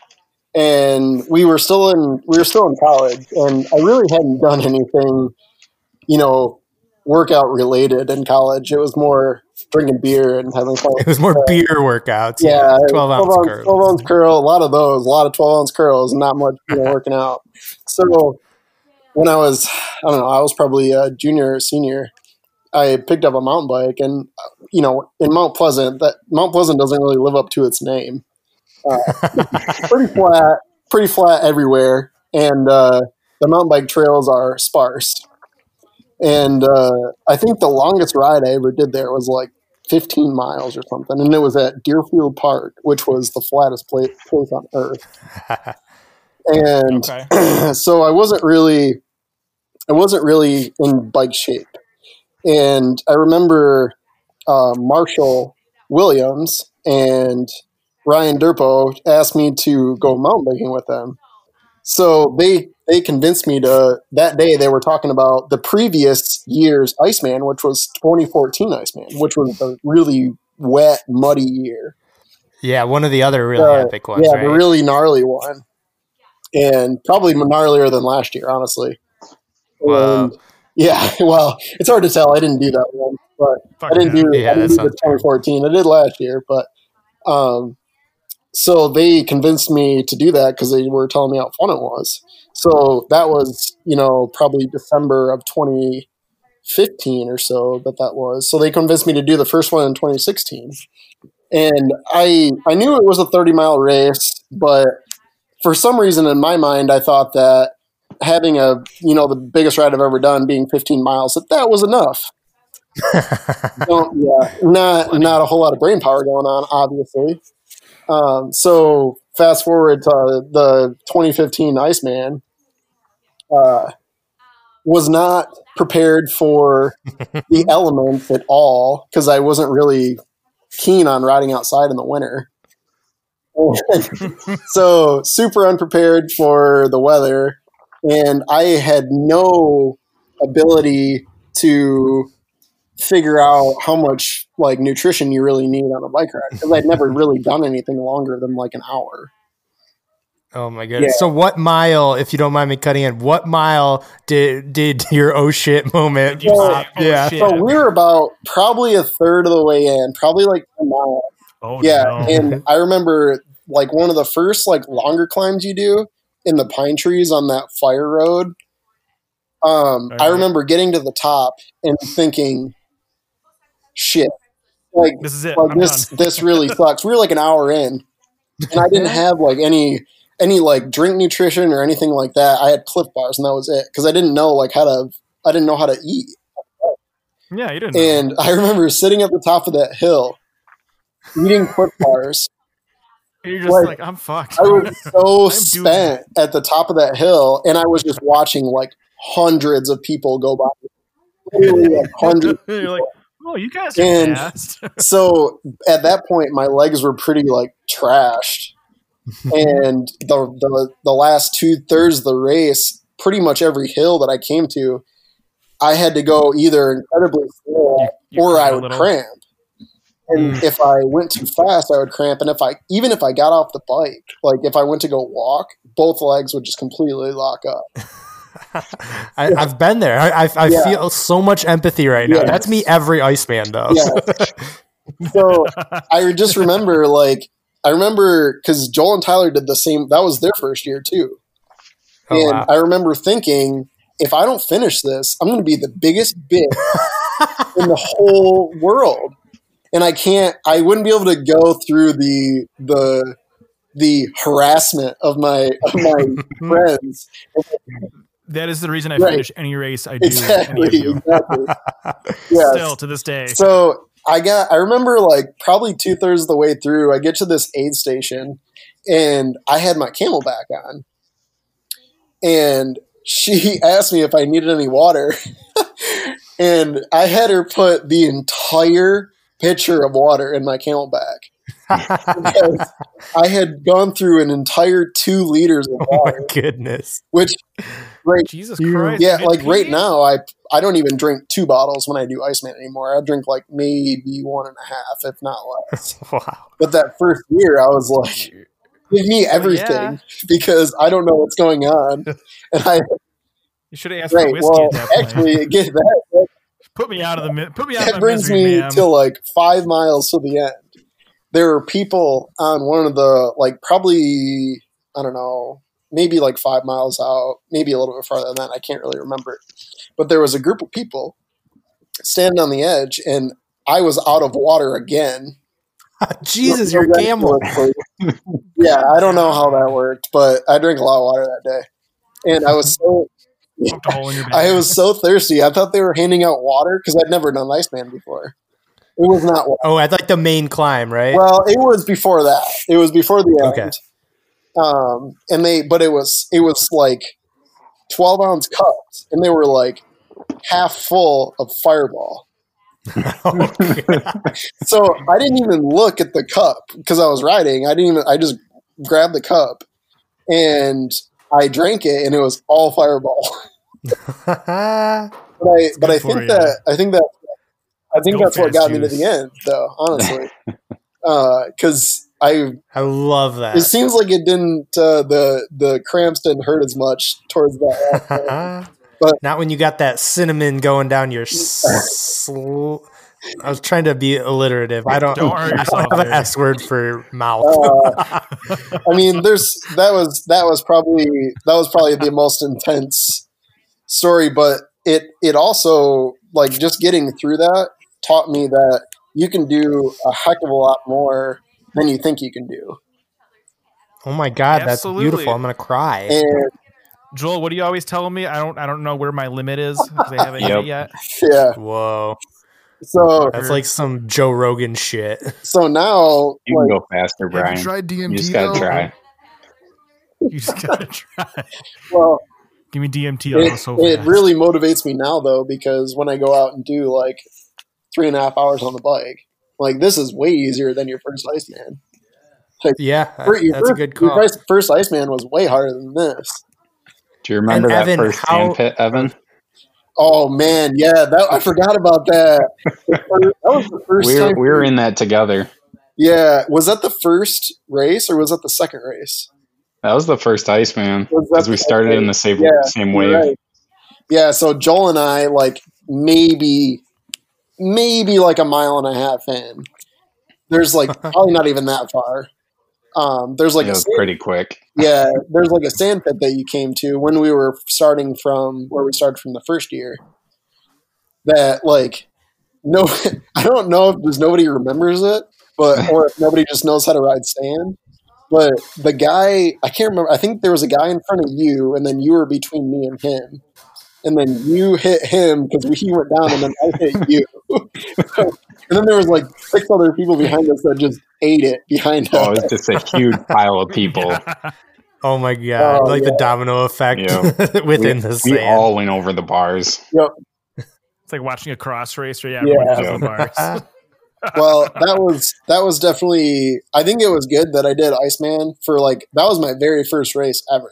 Speaker 5: and we were still in we were still in college, and I really hadn't done anything, you know, workout related in college. It was more drinking beer and having fun.
Speaker 1: It was more beer workouts.
Speaker 5: Yeah,
Speaker 1: yeah twelve ounce curls.
Speaker 5: twelve ounce curl, a lot of those, a lot of twelve ounce curls, not much, you know, working out. So when I was, I don't know, I was probably a junior or senior, I picked up a mountain bike, and you know, in Mount Pleasant, that Mount Pleasant doesn't really live up to its name. Uh, pretty flat, pretty flat everywhere, and uh, the mountain bike trails are sparse. And uh, I think the longest ride I ever did there was like fifteen miles or something, and it was at Deerfield Park, which was the flattest place, place on earth. And okay. So I wasn't really, I wasn't really in bike shape. And I remember uh, Marshall Williams and Ryan Durpo asked me to go mountain biking with them. So they they convinced me to, that day they were talking about the previous year's Iceman, which was twenty fourteen Iceman, which was a really wet, muddy year.
Speaker 1: Yeah, one of the other really uh, epic ones,
Speaker 5: Yeah,
Speaker 1: right?
Speaker 5: the really gnarly one. And probably gnarlier than last year, honestly.
Speaker 1: Wow.
Speaker 5: And yeah, well, it's hard to tell. I didn't do that one, but Fuck I didn't yeah. do, yeah, I didn't do the twenty fourteen. I did last year, but um, so they convinced me to do that because they were telling me how fun it was. So that was, you know, probably December of twenty fifteen or so that that was. So they convinced me to do the first one in twenty sixteen. And I I knew it was a thirty mile race, but for some reason in my mind, I thought that having a, you know, the biggest ride I've ever done being fifteen miles, that that was enough. so, yeah, not not a whole lot of brain power going on, obviously. Um, so fast forward to the twenty fifteen Iceman, uh, was not prepared for the elements at all because I wasn't really keen on riding outside in the winter. So super unprepared for the weather. And I had no ability to figure out how much like nutrition you really need on a bike ride because I'd never really done anything longer than like an hour.
Speaker 1: Oh my goodness! Yeah. So, what mile, if you don't mind me cutting in, what mile did did your oh shit moment?
Speaker 5: So, oh, yeah, shit. So we were about probably a third of the way in, probably like ten miles.
Speaker 2: Oh
Speaker 5: yeah,
Speaker 2: no.
Speaker 5: And I remember like one of the first like longer climbs you do in the pine trees on that fire road. Um, right. I remember getting to the top and thinking, "Shit, like
Speaker 2: this is it.
Speaker 5: Like
Speaker 2: I'm
Speaker 5: this,
Speaker 2: done.
Speaker 5: this really sucks." We were like an hour in, and I didn't have like any any like drink nutrition or anything like that. I had Cliff Bars, and that was it because I didn't know like how to. I didn't know how to eat.
Speaker 2: Yeah, you didn't.
Speaker 5: And
Speaker 2: know.
Speaker 5: I remember sitting at the top of that hill, eating Cliff Bars.
Speaker 2: You're just like, like I'm fucked.
Speaker 5: I was so spent at the top of that hill, and I was just watching like hundreds of people go by. Literally, like hundreds.
Speaker 2: You're like, oh, you guys are
Speaker 5: and
Speaker 2: fast.
Speaker 5: So at that point, my legs were pretty like trashed, and the the the last two thirds of the race, pretty much every hill that I came to, I had to go either incredibly slow you, you or I would cramp. And mm. if I went too fast, I would cramp. And if I, even if I got off the bike, like if I went to go walk, both legs would just completely lock up.
Speaker 1: I, I've been there. I, I, I yeah. feel so much empathy right now. Yes. That's me every Iceman though.
Speaker 5: Yes. So I just remember like, I remember because Joel and Tyler did the same, that was their first year too. Oh, and wow. I remember thinking, if I don't finish this, I'm going to be the biggest bitch in the whole world. And I can't, I wouldn't be able to go through the, the, the harassment of my, of my friends.
Speaker 2: That is the reason I right. finish any race I do.
Speaker 5: Exactly. exactly. Yes.
Speaker 2: Still to this day.
Speaker 5: So I got, I remember like probably two thirds of the way through, I get to this aid station and I had my Camelback on and she asked me if I needed any water and I had her put the entire pitcher of water in my Camelback because I had gone through an entire two liters of water.
Speaker 1: Oh my goodness!
Speaker 5: Which, right,
Speaker 2: Jesus Christ!
Speaker 5: Yeah, like right now, I I don't even drink two bottles when I do Iceman anymore. I drink like maybe one and a half, if not less.
Speaker 1: Wow!
Speaker 5: But that first year, I was like, give me everything
Speaker 2: yeah.
Speaker 5: because I don't know what's going on. And I
Speaker 2: You should have asked
Speaker 5: right,
Speaker 2: for whiskey
Speaker 5: well,
Speaker 2: at that point.
Speaker 5: actually, again, that, that,
Speaker 2: put me out of the mi- put me out
Speaker 5: that
Speaker 2: of my
Speaker 5: brings
Speaker 2: misery,
Speaker 5: me
Speaker 2: ma'am.
Speaker 5: to like five miles to the end. There were people on one of the like probably I don't know, maybe like five miles out, maybe a little bit farther than that. I can't really remember. But there was a group of people standing on the edge, and I was out of water again.
Speaker 1: Jesus, you're a camel.
Speaker 5: Yeah, I don't know how that worked, but I drank a lot of water that day, and I was so
Speaker 2: Poked a hole in your bag.
Speaker 5: I was so thirsty. I thought they were handing out water because I'd never done Iceman before. It was not water.
Speaker 1: Oh, at like the main climb, right?
Speaker 5: Well, it was before that. It was before the end.
Speaker 1: Okay.
Speaker 5: Um, and they, but it was it was like twelve ounce cups, and they were like half full of Fireball.
Speaker 1: Oh,
Speaker 5: So I didn't even look at the cup because I was riding. I didn't even. I just grabbed the cup and I drank it, and it was all Fireball. But I, but I
Speaker 2: for
Speaker 5: think
Speaker 2: you.
Speaker 5: that I think that I think
Speaker 2: Go
Speaker 5: that's what
Speaker 2: fast
Speaker 5: got me to
Speaker 2: juice.
Speaker 5: the end, though. Honestly, because I
Speaker 1: I love
Speaker 5: it
Speaker 1: that.
Speaker 5: seems like it didn't uh, the the cramps didn't hurt as much towards that. last end. But-
Speaker 1: Not when you got that cinnamon going down your. Sl- I was trying to be alliterative. I don't.
Speaker 2: Don't hurt
Speaker 1: I
Speaker 2: yourself
Speaker 1: don't have an
Speaker 2: there.
Speaker 1: S word for mouth.
Speaker 5: Uh, I mean, there's that was that was probably that was probably the most intense story, but it it also like just getting through that taught me that you can do a heck of a lot more than you think you can do.
Speaker 1: Oh my god,
Speaker 2: Absolutely.
Speaker 1: that's beautiful. I'm gonna cry.
Speaker 5: And
Speaker 2: Joel, what do you always tell me? I don't I don't know where my limit is because I haven't hit
Speaker 6: Yep.
Speaker 2: it yet.
Speaker 5: yeah,
Speaker 1: Whoa,
Speaker 5: so
Speaker 1: that's like some Joe Rogan shit.
Speaker 5: so now
Speaker 6: You can
Speaker 5: like,
Speaker 6: go faster,
Speaker 2: Have
Speaker 6: Brian.
Speaker 2: you tried D M
Speaker 6: You
Speaker 2: T?
Speaker 6: just gotta
Speaker 2: though?
Speaker 6: try.
Speaker 2: You just gotta try.
Speaker 5: well,
Speaker 2: Give me D M T. I'll go
Speaker 5: it,
Speaker 2: so
Speaker 5: it
Speaker 2: fast.
Speaker 5: really motivates me now though because when I go out and do like three and a half hours on the bike, like this is way easier than your first Iceman.
Speaker 1: Yeah,
Speaker 5: Your
Speaker 1: that's a
Speaker 5: first-
Speaker 1: good
Speaker 5: Your
Speaker 1: call.
Speaker 5: first, first Iceman was way harder than this.
Speaker 6: Do you remember
Speaker 1: And
Speaker 6: that
Speaker 1: Evan,
Speaker 6: first
Speaker 1: how-
Speaker 6: sand pit, Evan?
Speaker 5: Oh man, yeah, that I forgot about that. The first- that was the first
Speaker 6: We were,
Speaker 5: time.
Speaker 6: we were in that together.
Speaker 5: Yeah, was that the first race or was that the second race?
Speaker 6: That was the first Iceman
Speaker 5: Was that
Speaker 6: because we
Speaker 5: the-
Speaker 6: started in the same
Speaker 5: Yeah,
Speaker 6: same
Speaker 5: you're
Speaker 6: wave.
Speaker 5: right. Yeah, so Joel and I like maybe maybe like a mile and a half in. There's like probably not even that far. Um, there's like
Speaker 6: it
Speaker 5: a
Speaker 6: was
Speaker 5: sand,
Speaker 6: pretty quick.
Speaker 5: yeah, there's like a sand pit that you came to when we were starting from where we started from the first year. That like no, I don't know if there's nobody who remembers it, but or if nobody just knows how to ride sand. But the guy, I can't remember. I think there was a guy in front of you, and then you were between me and him, and then you hit him because he went down, and then I hit you. And then there was like six other people behind us that just ate it behind
Speaker 6: Oh,
Speaker 5: us.
Speaker 6: it was just a huge pile of people.
Speaker 1: Oh my god,
Speaker 5: Oh,
Speaker 1: like
Speaker 5: yeah.
Speaker 1: the domino effect
Speaker 6: Yeah.
Speaker 1: within
Speaker 6: we,
Speaker 1: the
Speaker 6: we
Speaker 1: sand.
Speaker 6: all went over the bars.
Speaker 5: Yep.
Speaker 2: It's like watching a cross race where yeah,
Speaker 5: Yeah.
Speaker 2: everyone goes to the bars.
Speaker 5: Well, that was that was definitely. I think it was good that I did Iceman for like that was my very first race ever,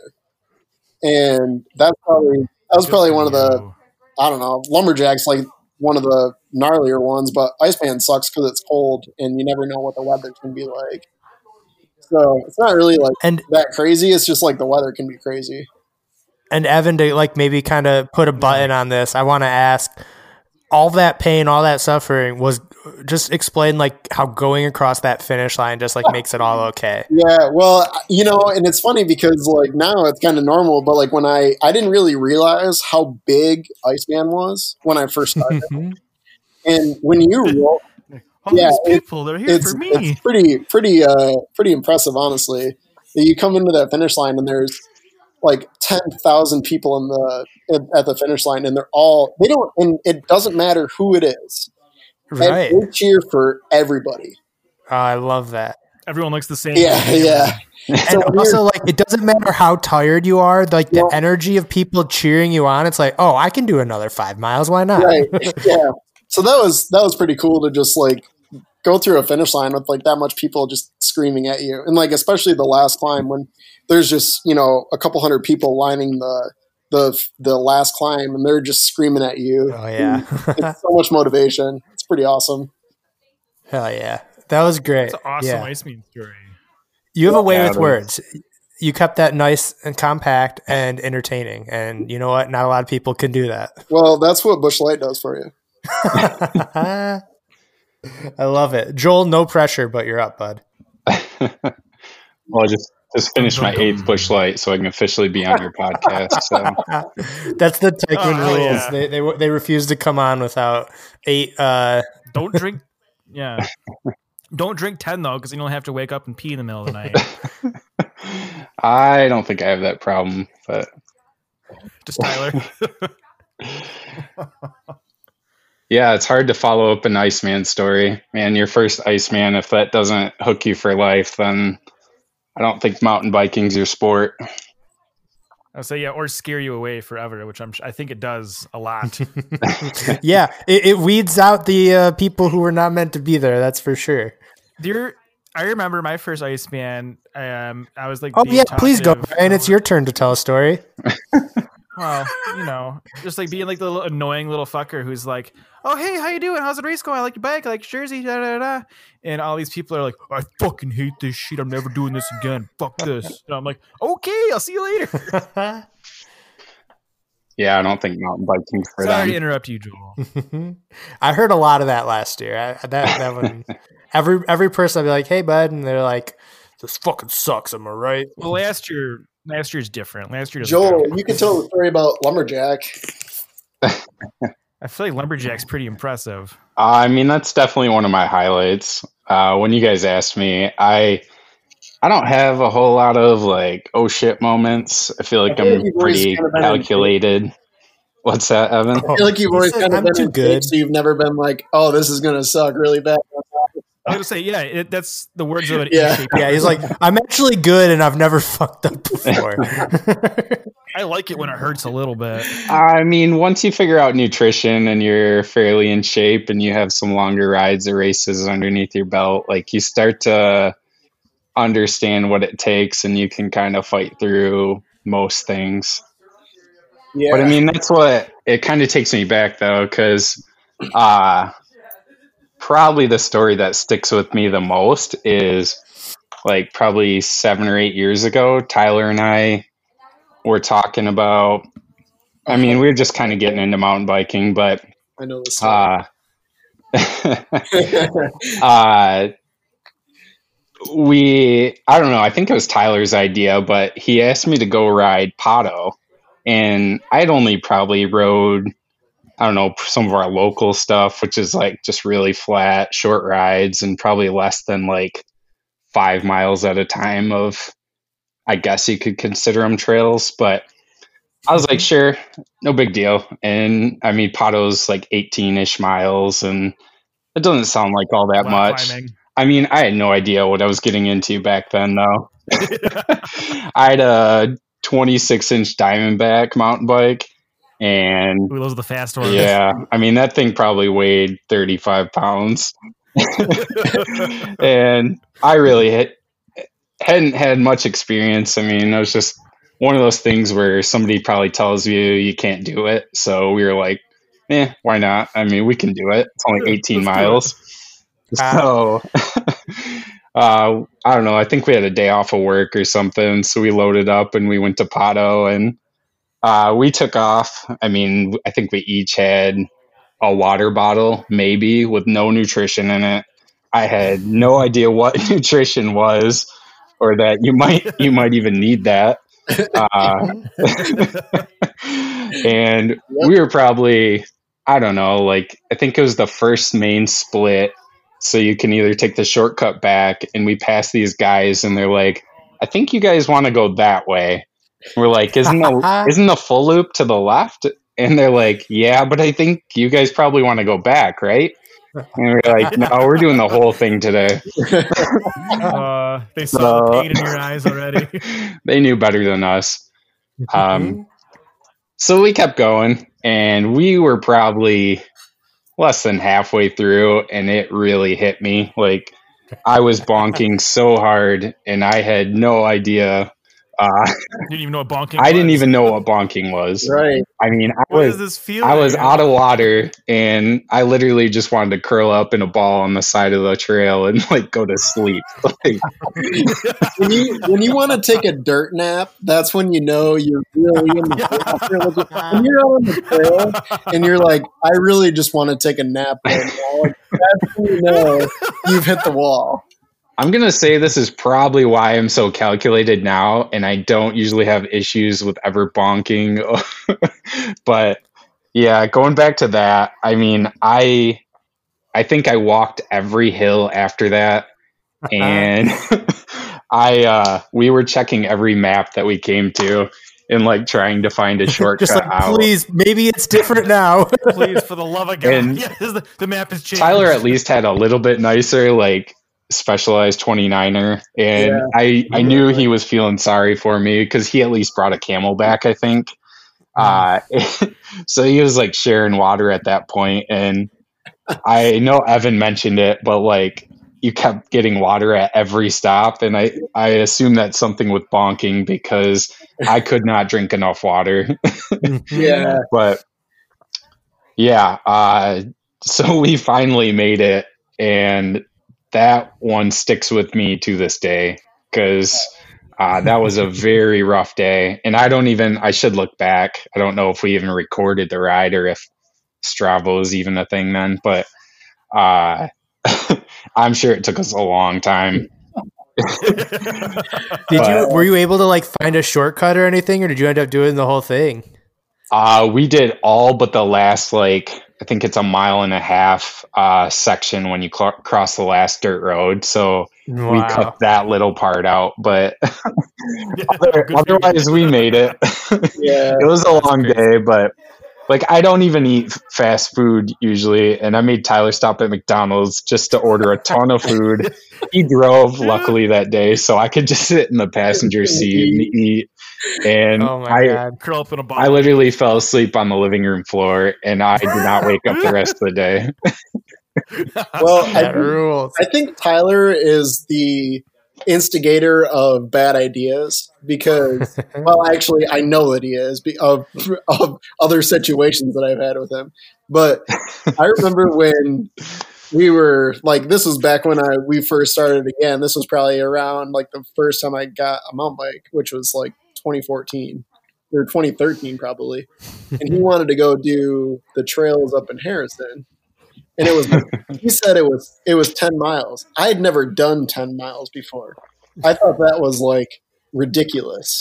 Speaker 5: and that's probably that was probably one of the I don't know lumberjacks like one of the gnarlier ones. But Iceman sucks because it's cold and you never know what the weather's gonna be like. So it's not really like
Speaker 1: And
Speaker 5: that crazy. It's just like the weather can be crazy.
Speaker 1: and Evan, to like maybe kind of put a button on this, I want to ask, all that pain, all that suffering was just explain like how going across that finish line just like makes it all okay.
Speaker 5: Yeah, well, you know, and it's funny because like now it's kind of normal, but like when I I didn't really realize how big Iceman was when I first started, and when you roll,
Speaker 2: All
Speaker 5: Yeah,
Speaker 2: these
Speaker 5: it-
Speaker 2: people, they're here
Speaker 5: it's
Speaker 2: for me.
Speaker 5: it's pretty pretty uh pretty impressive, honestly. That you come into that finish line and there's like ten thousand people in the at the finish line, and they're all they don't, and it doesn't matter who it is.
Speaker 1: Right.
Speaker 5: And they cheer for everybody.
Speaker 1: Oh, I love that.
Speaker 2: Everyone looks the same.
Speaker 5: Yeah, yeah.
Speaker 1: And
Speaker 5: So weird.
Speaker 1: also, like, it doesn't matter how tired you are. Like the
Speaker 5: Yeah.
Speaker 1: energy of people cheering you on. It's like, oh, I can do another five miles. Why not?
Speaker 5: Right. Yeah. So that was that was pretty cool to just like go through a finish line with like that much people just screaming at you, and like especially the last climb when there's just you know a couple hundred people lining the the the last climb, and they're just screaming at you.
Speaker 1: Oh yeah.
Speaker 5: It's so much motivation. It's pretty awesome.
Speaker 1: Hell yeah. That was great.
Speaker 2: It's an awesome
Speaker 1: Yeah.
Speaker 2: Iceman story.
Speaker 1: You have a way
Speaker 6: Yeah,
Speaker 1: with
Speaker 6: it
Speaker 1: words. You kept that nice and compact and entertaining. And you know what? Not a lot of people can do that.
Speaker 5: Well, that's what Busch Light does for you.
Speaker 1: I love it. Joel, no pressure, but you're up, bud.
Speaker 6: Well, I just just finished my eighth Busch Light, so I can officially be on your podcast. So
Speaker 1: That's the Teichmann
Speaker 2: Oh,
Speaker 1: rules.
Speaker 2: yeah.
Speaker 1: They, they they refuse to come on without eight. Uh,
Speaker 2: Don't drink. Yeah. Don't drink ten though, because you don't have to wake up and pee in the middle of the night.
Speaker 6: I don't think I have that problem, but
Speaker 2: Just Tyler.
Speaker 6: yeah, it's hard to follow up an Iceman story. Man, your first Iceman, if that doesn't hook you for life, then I don't think mountain biking's your sport.
Speaker 2: I'll say yeah, or scare you away forever, which I'm. I think it does a lot.
Speaker 1: yeah, it, it weeds out the uh, people who were not meant to be there. That's for sure.
Speaker 2: There, I remember my first Iceman. Um, I was like,
Speaker 1: Oh
Speaker 2: being
Speaker 1: yeah, please go,
Speaker 2: talkative
Speaker 1: Brian. It's
Speaker 2: over-
Speaker 1: your turn to tell a story.
Speaker 2: Well, you know, just like being like the little annoying little fucker who's like, "Oh, hey, how you doing? How's the race going? I like your bike, I like your jersey, da da da." And all these people are like, "I fucking hate this shit. I'm never doing this again. Fuck this." And I'm like, "Okay, I'll see you later."
Speaker 6: Yeah, I don't think mountain biking's for
Speaker 2: Sorry to
Speaker 6: them.
Speaker 2: interrupt you, Joel.
Speaker 1: I heard a lot of that last year. I, that that one, every every person I'd be like, "Hey, bud," and they're like, "This fucking sucks." Am I right?
Speaker 2: Well, last year, last year's different. Last year, doesn't
Speaker 5: Joel,
Speaker 2: count.
Speaker 5: you can tell the story about Lumberjack.
Speaker 2: I feel like Lumberjack's pretty impressive.
Speaker 6: I mean, that's definitely one of my highlights. Uh, when you guys asked me, I I don't have a whole lot of like oh shit moments. I feel like
Speaker 5: I feel
Speaker 6: I'm
Speaker 5: like you've always
Speaker 6: pretty
Speaker 5: kind of been in-
Speaker 6: calculated. What's that, Evan?
Speaker 5: I feel like you've
Speaker 1: He
Speaker 5: always
Speaker 1: said,
Speaker 5: kind of
Speaker 1: "I'm
Speaker 5: been
Speaker 1: too
Speaker 5: in
Speaker 1: good."
Speaker 5: shape, so you've never been like, "Oh, this is gonna suck really bad."
Speaker 2: I was gonna say, yeah, it, that's the words of an
Speaker 5: Yeah.
Speaker 2: in-shape.
Speaker 1: Yeah, he's like, "I'm actually good, and I've never fucked up before."
Speaker 2: I like it when it hurts a little bit.
Speaker 6: I mean, once you figure out nutrition and you're fairly in shape and you have some longer rides or races underneath your belt, like you start to understand what it takes and you can kind of fight through most things.
Speaker 5: Yeah,
Speaker 6: But I mean, that's what it kind of takes me back though, because uh, probably the story that sticks with me the most is like probably seven or eight years ago, Tyler and I were talking about, I mean, we were just kind of getting into mountain biking, but
Speaker 5: I know this. Story.
Speaker 6: uh, uh, we, I don't know, I think it was Tyler's idea, but he asked me to go ride Pato. And I'd only probably rode, I don't know, some of our local stuff, which is like just really flat, short rides and probably less than like five miles at a time of, I guess you could consider them trails. But I was like, sure, no big deal. And I mean, Pato's like eighteen-ish miles, and it doesn't sound like all that
Speaker 2: Flat
Speaker 6: much.
Speaker 2: climbing.
Speaker 6: I mean, I had no idea what I was getting into back then, though. I had a twenty-six inch Diamondback mountain bike, and
Speaker 2: Ooh, those are the fast ones.
Speaker 6: yeah, I mean, that thing probably weighed thirty-five pounds. And I really hit, hadn't had much experience. I mean, it was just one of those things where somebody probably tells you you can't do it. So we were like, eh, why not? I mean, we can do it. It's only eighteen
Speaker 2: Let's do
Speaker 6: miles. So, uh, I don't know. I think we had a day off of work or something. So we loaded up and we went to Pato, and uh, we took off. I mean, I think we each had a water bottle, maybe, with no nutrition in it. I had no idea what nutrition was, or that you might you might even need that. Uh, and we were probably, I don't know, like I think it was the first main split. So you can either take the shortcut back, and we passed these guys, and they're like, "I think you guys want to go that way." We're like, "Isn't the isn't the full loop to the left?" And they're like, "Yeah, but I think you guys probably want to go back, right?" And we're like, "No, we're doing the whole thing today."
Speaker 2: Uh, they saw the
Speaker 6: So-
Speaker 2: pain in your eyes already.
Speaker 6: They knew better than us. Um, so we kept going, and we were probably less than halfway through, and it really hit me. Like, I was bonking so hard, and I had no idea Uh,
Speaker 2: didn't even know what bonking.
Speaker 6: I
Speaker 2: was.
Speaker 6: didn't even know what bonking was.
Speaker 5: Right.
Speaker 6: I mean, I
Speaker 2: What
Speaker 6: was
Speaker 2: does this feel?
Speaker 6: I was
Speaker 2: like?
Speaker 6: out of water, and I literally just wanted to curl up in a ball on the side of the trail and like go to sleep. Like,
Speaker 5: when you when you want to take a dirt nap, that's when you know you're really in the when you're on the trail and you're like, I really just want to take a nap right now. Like, that's when you know you've hit the wall.
Speaker 6: I'm gonna say this is probably why I'm so calculated now, and I don't usually have issues with ever bonking. But yeah, going back to that, I mean, I I think I walked every hill after that, and I uh, we were checking every map that we came to and like trying to find a shortcut
Speaker 1: Just like,
Speaker 6: out.
Speaker 1: please, maybe it's different now.
Speaker 2: Please, for the love of God.
Speaker 6: And
Speaker 2: Yes, the, the map has changed.
Speaker 6: Tyler at least had a little bit nicer, like Specialized twenty-niner, and
Speaker 5: Yeah.
Speaker 6: I, I knew he was feeling sorry for me because he at least brought a Camelback, I think. Uh, so he was like sharing water at that point, and I know Evan mentioned it, but like you kept getting water at every stop, and I I assume that's something with bonking because I could not drink enough water.
Speaker 5: Yeah.
Speaker 6: But yeah, uh, so we finally made it, and that one sticks with me to this day because uh, that was a very rough day. And I don't even, I should look back. I don't know if we even recorded the ride or if Strava was even a thing then, but uh, I'm sure it took us a long time.
Speaker 1: Did
Speaker 6: But-
Speaker 1: you were you able to like find a shortcut or anything, or did you end up doing the whole thing?
Speaker 6: Uh, we did all but the last, like, I think it's a mile and a half uh, section when you cl- cross the last dirt road. So we
Speaker 1: Wow.
Speaker 6: cut that little part out, but
Speaker 2: Yeah,
Speaker 6: other-
Speaker 2: good for you.
Speaker 6: otherwise we made it.
Speaker 5: Yeah.
Speaker 6: It was a long
Speaker 1: crazy.
Speaker 6: day, but like I don't even eat f- fast food usually, and I made Tyler stop at McDonald's just to order a ton of food. He drove luckily that day, so I could just sit in the passenger seat and eat. And
Speaker 1: Oh my
Speaker 6: I,
Speaker 1: god.
Speaker 2: Curl up in a ball.
Speaker 6: I literally fell asleep on the living room floor, and I did not wake up the rest of the day.
Speaker 5: Well, I
Speaker 1: That
Speaker 5: think,
Speaker 1: rules.
Speaker 5: I think Tyler is the instigator of bad ideas because, well, actually, I know that he is be- of, of other situations that I've had with him. But I remember when we were like, this was back when I we first started again. This was probably around like the first time I got a mountain bike, which was like twenty fourteen or twenty thirteen probably. And he wanted to go do the trails up in Harrison. And it was, he said it was, it was ten miles. I had never done ten miles before. I thought that was like ridiculous.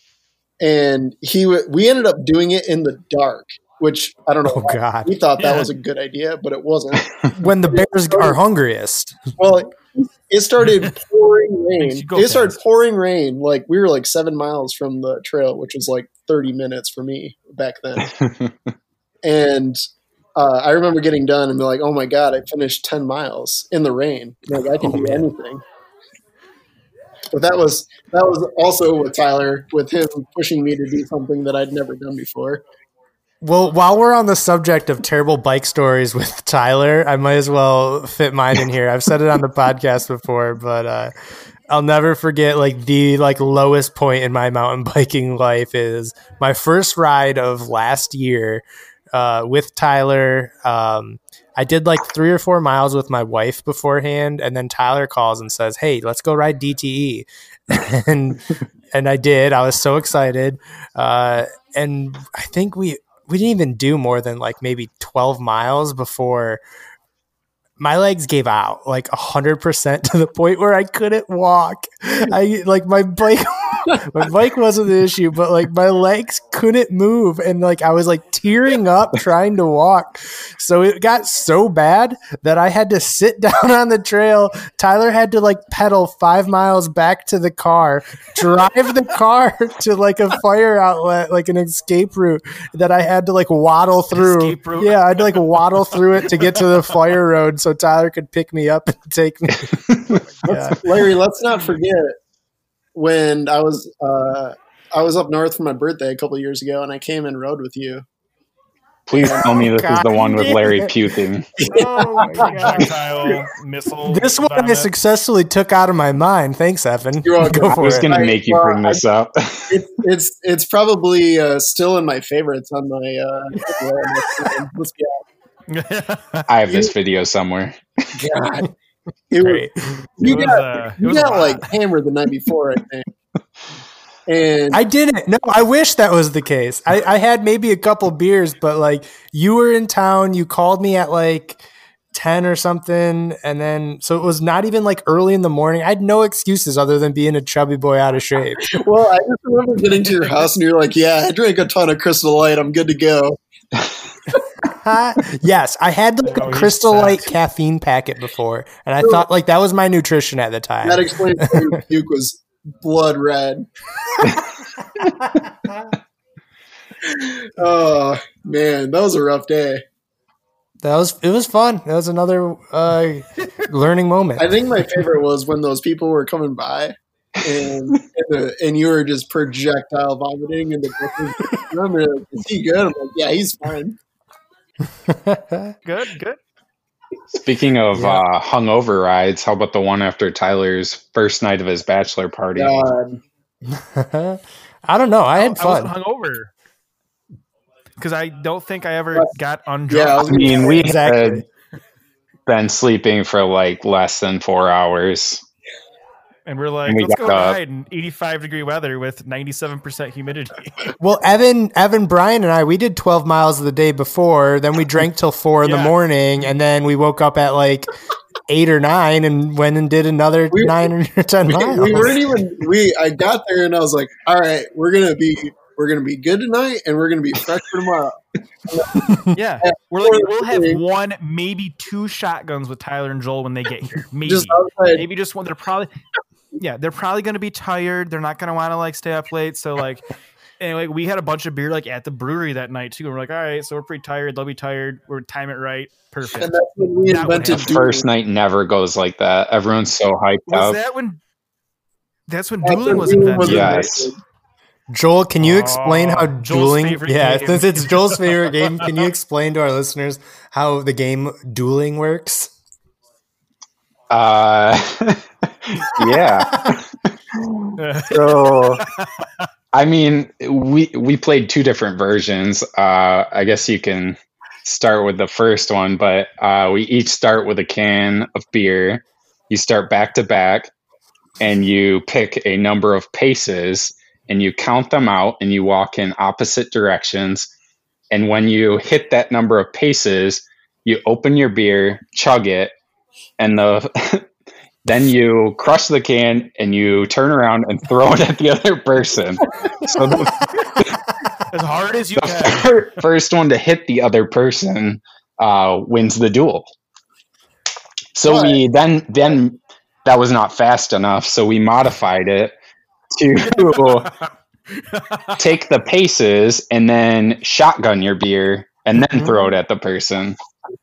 Speaker 5: And he, w- we ended up doing it in the dark, which I don't know.
Speaker 1: Oh god.
Speaker 5: We thought that
Speaker 2: Yeah.
Speaker 5: was a good idea, but it wasn't.
Speaker 1: When the bears are hungriest.
Speaker 5: Well, it started pouring
Speaker 2: Makes
Speaker 5: rain.
Speaker 2: you go
Speaker 5: It started
Speaker 2: fast.
Speaker 5: pouring rain. Like we were like seven miles from the trail, which was like thirty minutes for me back then. And uh, I remember getting done and be like, "Oh my god, I finished ten miles in the rain. Like I can
Speaker 1: Oh,
Speaker 5: do
Speaker 1: man.
Speaker 5: anything." But that was that was also with Tyler, with him pushing me to do something that I'd never done before.
Speaker 1: Well, while we're on the subject of terrible bike stories with Tyler, I might as well fit mine in here. I've said it on the podcast before, but uh, I'll never forget like the like lowest point in my mountain biking life is my first ride of last year uh, with Tyler. Um, I did like three or four miles with my wife beforehand, and then Tyler calls and says, "Hey, let's go ride D T E," and and I did. I was so excited, uh, and I think we. We didn't even do more than like maybe twelve miles before my legs gave out like a hundred percent to the point where I couldn't walk. I like my bike, my bike wasn't the issue, but like my legs couldn't move. And like, I was like tearing up trying to walk. So it got so bad that I had to sit down on the trail. Tyler had to like pedal five miles back to the car, drive the car to like a fire outlet, like an escape route that I had to like waddle through.
Speaker 2: Escape route.
Speaker 1: Yeah. I had to like waddle through it to get to the fire road so Tyler could pick me up and take me. Yeah.
Speaker 5: Larry, let's not forget when I was uh, I was up north for my birthday a couple of years ago, and I came and rode with you.
Speaker 6: Please tell me this is the one with Larry puking.
Speaker 2: Oh my god! Projectile missile.
Speaker 1: This one I
Speaker 2: vomit.
Speaker 1: successfully took out of my mind. Thanks, Evan.
Speaker 5: You're welcome.
Speaker 1: Go
Speaker 6: I
Speaker 1: for
Speaker 6: was
Speaker 1: it.
Speaker 6: going to
Speaker 5: I-
Speaker 6: make you
Speaker 5: well,
Speaker 6: bring this up.
Speaker 5: It's it's it's probably uh, still in my favorites on my. Uh, let's be
Speaker 6: I have this video somewhere.
Speaker 5: honest. God, it was,
Speaker 1: Great.
Speaker 5: you
Speaker 2: It was,
Speaker 5: got
Speaker 2: uh, it
Speaker 5: you
Speaker 2: was a
Speaker 5: got
Speaker 2: lot.
Speaker 5: like hammered the night before, I think. And
Speaker 1: I didn't. No, I wish that was the case. I, I had maybe a couple beers, but like you were in town, you called me at like ten or something, and then so it was not even like early in the morning. I had no excuses other than being a chubby boy out of shape.
Speaker 5: well, I just remember getting to your house and you're like, "Yeah, I drank a ton of Crystal Light. I'm good to go."
Speaker 1: Yes, I had like
Speaker 2: Oh,
Speaker 1: a
Speaker 2: he's
Speaker 1: Crystal
Speaker 2: set.
Speaker 1: Light caffeine packet before, and I thought like that was my nutrition at the time.
Speaker 5: That explains why your puke was blood red. Oh man, that was a rough day.
Speaker 1: That was it was fun. That was another uh, learning moment.
Speaker 5: I think my favorite was when those people were coming by and and, the, and you were just projectile vomiting and the remember like, is he good? I'm like, yeah, he's fine.
Speaker 2: Good, good.
Speaker 6: Speaking of uh, hungover rides, how about the one after Tyler's first night of his bachelor party?
Speaker 5: God.
Speaker 1: I don't know. I had
Speaker 2: I wasn't
Speaker 1: fun.
Speaker 2: hungover because I don't think I ever got undrunk.
Speaker 5: Yeah, I was
Speaker 6: I mean, we
Speaker 1: Exactly.
Speaker 6: had been sleeping for like less than four hours.
Speaker 2: And we're like,
Speaker 6: And we
Speaker 2: let's
Speaker 6: got
Speaker 2: go
Speaker 6: up.
Speaker 2: ride in eighty-five degree weather with ninety-seven percent humidity.
Speaker 1: Well, Evan, Evan, Brian, and I, we did twelve miles the day before. Then we drank till four in the
Speaker 2: Yeah.
Speaker 1: morning, and then we woke up at like eight or nine and went and did another
Speaker 5: We-
Speaker 1: nine or ten
Speaker 5: We,
Speaker 1: miles.
Speaker 5: we weren't even we I got there and I was like, all right, we're gonna be we're gonna be good tonight and we're gonna be fresh for tomorrow.
Speaker 2: Yeah, we're like, we'll have one, maybe two shotguns with Tyler and Joel when they get here. Maybe,
Speaker 5: Just outside.
Speaker 2: maybe just one. They're probably, yeah, they're probably going to be tired. They're not going to want to like stay up late. So like, and like we had a bunch of beer like at the brewery that night too. And we're like, all right, so we're pretty tired. They'll be tired. We're time it right. Perfect.
Speaker 5: And that's when we
Speaker 2: That would
Speaker 5: invented
Speaker 2: happen.
Speaker 6: First night never goes like that. Everyone's so hyped
Speaker 2: Was
Speaker 6: up.
Speaker 2: that when? That's when
Speaker 5: That's
Speaker 2: dueling
Speaker 5: when
Speaker 2: was
Speaker 5: dueling
Speaker 2: invented.
Speaker 5: was
Speaker 6: Yes.
Speaker 5: invented.
Speaker 1: Joel, can you explain how
Speaker 2: Oh, Joel's
Speaker 1: dueling?
Speaker 2: favorite
Speaker 1: Yeah,
Speaker 2: game.
Speaker 1: since it's Joel's favorite game, can you explain to our listeners how the game dueling works?
Speaker 6: Uh, yeah. So, I mean, we we played two different versions. Uh, I guess you can start with the first one, but uh, we each start with a can of beer. You start back to back, and you pick a number of paces, and you count them out, and you walk in opposite directions. And when you hit that number of paces, you open your beer, chug it, and the then you crush the can and you turn around and throw it at the other person. So the,
Speaker 2: As hard as you
Speaker 6: the
Speaker 2: can.
Speaker 6: fir- first one to hit the other person uh, wins the duel. So we then then that was not fast enough, so we modified it to take the paces and then shotgun your beer and then throw it at the person.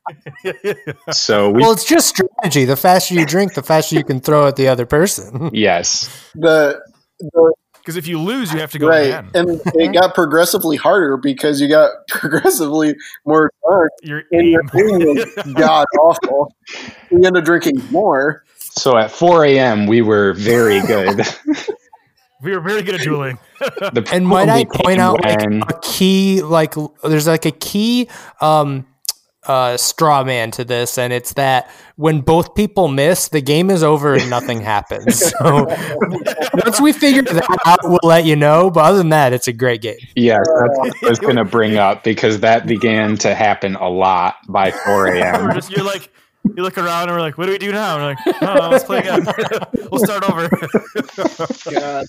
Speaker 6: So we
Speaker 1: Well, it's just strategy. The faster you drink, the faster you can throw at the other person.
Speaker 6: yes.
Speaker 5: The, the
Speaker 2: Because if you lose, you have to go
Speaker 5: right,
Speaker 2: again.
Speaker 5: and it got progressively harder because you got progressively more dark,
Speaker 2: You're
Speaker 5: and your
Speaker 2: aim.
Speaker 5: thing was god awful. We ended up drinking more.
Speaker 6: So at four a.m. we were very good.
Speaker 2: We were very good at dueling.
Speaker 6: The
Speaker 1: And might
Speaker 6: problem
Speaker 1: I
Speaker 6: became
Speaker 1: point out like
Speaker 6: when-
Speaker 1: a key, like l- there's like a key um, uh, straw man to this, and it's that when both people miss, the game is over and nothing happens. So once we figure that out, we'll let you know. But other than that, it's a great game.
Speaker 6: Yes, that's what I was going to bring up because that began to happen a lot by four
Speaker 2: We're
Speaker 6: a.m.
Speaker 2: just, you're like, you look around and we're like, what do we do now? And we're like, oh, let's play again. We'll start over.
Speaker 5: God,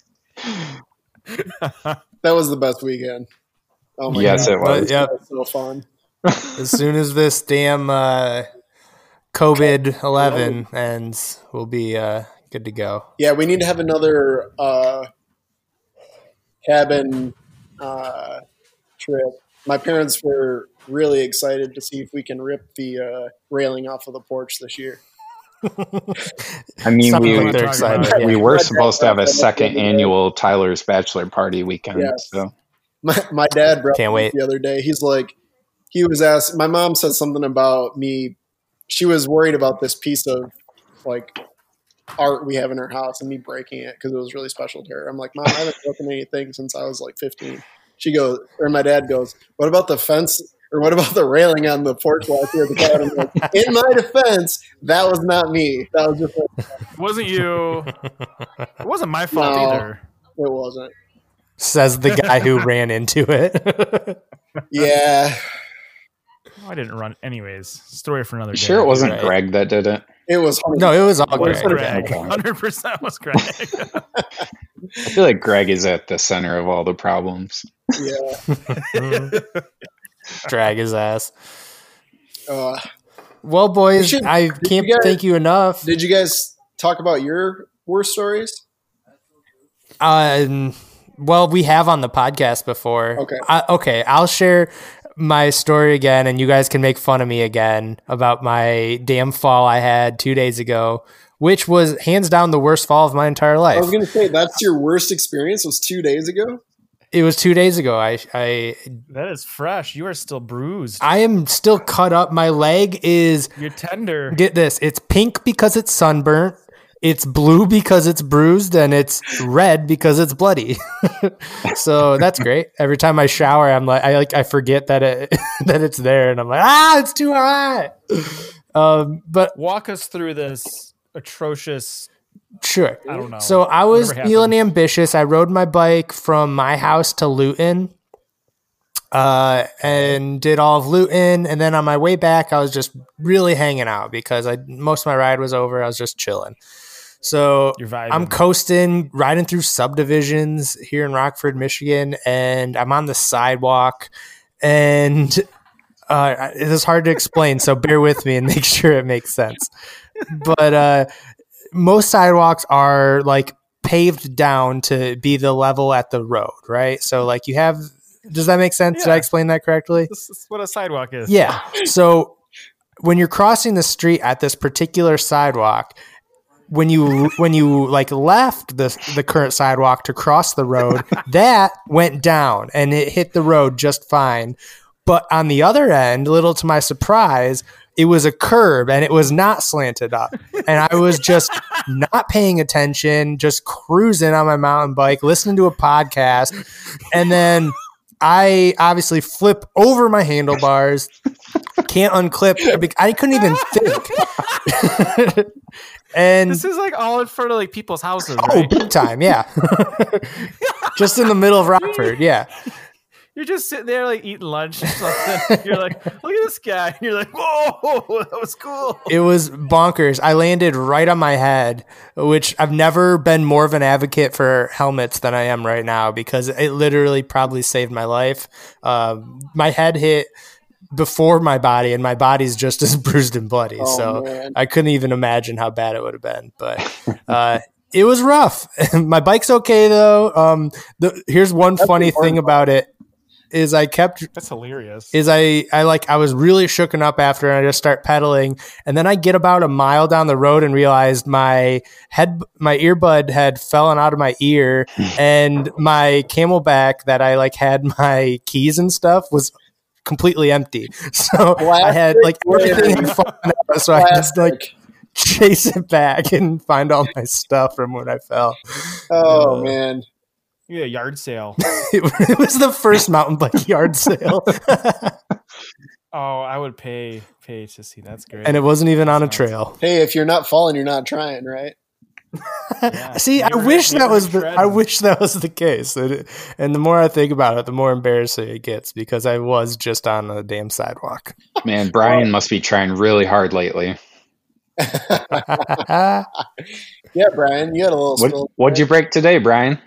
Speaker 5: that was the best weekend. Oh my
Speaker 6: Yes,
Speaker 5: god,
Speaker 6: it was.
Speaker 1: But, yep.
Speaker 5: that was so fun.
Speaker 1: As soon as this damn uh, COVID eleven ends, we'll be uh, good to go.
Speaker 5: Yeah, we need to have another uh, cabin uh, trip. My parents were really excited to see if we can rip the uh, railing off of the porch this year.
Speaker 6: I mean,
Speaker 1: Sounds
Speaker 6: we,
Speaker 1: like they're excited.
Speaker 6: we
Speaker 1: Yeah.
Speaker 6: were supposed to have a second annual Tyler's bachelor party weekend.
Speaker 5: Yes.
Speaker 6: So
Speaker 5: My, my dad brought
Speaker 1: Can't
Speaker 5: it
Speaker 1: wait.
Speaker 5: the other day. He's like, he was asked. My mom said something about me. She was worried about this piece of like art we have in her house and me breaking it because it was really special to her. I'm like, Mom, I haven't broken anything since I was like fifteen. She goes, or my dad goes, what about the fence? Or what about the railing on the porch while I see the cat? I'm like, in my defense, that was not me. That was just like,
Speaker 2: It wasn't you. It wasn't my fault
Speaker 5: No.
Speaker 2: either.
Speaker 5: it wasn't.
Speaker 1: Says the guy who ran into it.
Speaker 5: Yeah,
Speaker 2: I didn't run anyways. Story for another
Speaker 6: You
Speaker 2: day.
Speaker 6: sure it wasn't
Speaker 1: Right.
Speaker 6: Greg that did it?
Speaker 5: it was.
Speaker 1: No, it was all
Speaker 2: It was
Speaker 1: Greg.
Speaker 2: Greg. one hundred percent was Greg.
Speaker 6: I feel like Greg is at the center of all the problems.
Speaker 5: Yeah.
Speaker 1: Drag his ass.
Speaker 5: Uh,
Speaker 1: Well, boys,
Speaker 5: We should-
Speaker 1: I
Speaker 5: did
Speaker 1: can't
Speaker 5: you guys-
Speaker 1: thank you enough.
Speaker 5: did you guys talk about your worst stories?
Speaker 1: Um, well, we have on the podcast before.
Speaker 5: Okay.
Speaker 1: I, okay, I'll share my story again, and you guys can make fun of me again about my damn fall I had two days ago, which was hands down the worst fall of my entire
Speaker 5: I
Speaker 1: life.
Speaker 5: was going to say that's your worst experience. Was two days ago.
Speaker 1: It was two days ago. I, I,
Speaker 2: That is fresh. You are still bruised.
Speaker 1: I am still cut up. My leg is.
Speaker 2: You're tender.
Speaker 1: Get this. It's pink because it's sunburnt. It's blue because it's bruised, and it's red because it's bloody. So that's great. Every time I shower, I'm like, I like, I forget that it that it's there, and I'm like, ah, it's too hot. Um, but
Speaker 2: Walk us through this atrocious.
Speaker 1: sure.
Speaker 2: I don't know.
Speaker 1: So I was
Speaker 2: Whatever
Speaker 1: feeling
Speaker 2: happened.
Speaker 1: ambitious. I rode my bike from my house to Luton, uh, and did all of Luton. And then on my way back, I was just really hanging out because I most of my ride was over. I was just chilling. So
Speaker 2: You're vibing.
Speaker 1: I'm coasting, riding through subdivisions here in Rockford, Michigan, and I'm on the sidewalk, and uh, it is hard to explain. So bear with me and make sure it makes sense. But uh, most sidewalks are like paved down to be the level at the road, right? So like you have. Does that make sense? Did I
Speaker 2: Yeah.
Speaker 1: explain that correctly?
Speaker 2: This is what a sidewalk is.
Speaker 1: Yeah. So when you're crossing the street at this particular sidewalk, when you when you like left the the current sidewalk to cross the road, that went down and it hit the road just fine. But on the other end, little to my surprise, it was a curb and it was not slanted up. And I was just not paying attention, just cruising on my mountain bike, listening to a podcast, and then I obviously flip over my handlebars, can't unclip. I couldn't even think. And
Speaker 2: This is like all in front of like people's houses,
Speaker 1: oh,
Speaker 2: right?
Speaker 1: big time, yeah. Just in the middle of Rockford, yeah.
Speaker 2: You're just sitting there like eating lunch or something. You're like, look at this guy. And you're like, whoa, that was cool.
Speaker 1: It was bonkers. I landed right on my head, which I've never been more of an advocate for helmets than I am right now because it literally probably saved my life. Um, my head hit before my body, and my body's just as bruised and bloody.
Speaker 5: Oh,
Speaker 1: so
Speaker 5: man.
Speaker 1: I couldn't even imagine how bad it would have been. But uh, it was rough. My bike's okay though. Um, the, here's one
Speaker 5: That's
Speaker 1: funny
Speaker 5: the important
Speaker 1: thing about it. Is I kept
Speaker 2: That's hilarious.
Speaker 1: is I, I like I was really shooken up after and I just start pedaling, and then I get about a mile down the road and realized my head my earbud had fallen out of my ear and my Camelback that I like had my keys and stuff was completely empty. So I had like everything had fallen out, so I had to like chase it back and find all my stuff from when I fell.
Speaker 5: Oh
Speaker 1: Uh,
Speaker 5: man.
Speaker 2: Yeah, yard sale.
Speaker 1: It, it was the first mountain bike yard sale.
Speaker 2: Oh, I would pay pay to see. That's great.
Speaker 1: And it wasn't even on a trail.
Speaker 5: Hey, if you're not falling, you're not trying, right?
Speaker 2: Yeah.
Speaker 1: See, I
Speaker 2: Never-
Speaker 1: wish that
Speaker 2: never
Speaker 1: was the
Speaker 2: tread.
Speaker 1: I wish that was the case. And, and the more I think about it, the more embarrassing it gets because I was just on a damn sidewalk.
Speaker 6: Man, Brian must be trying really hard lately.
Speaker 5: Yeah, Brian, you had a little
Speaker 6: What,
Speaker 5: spill.
Speaker 6: what'd you break today, Brian?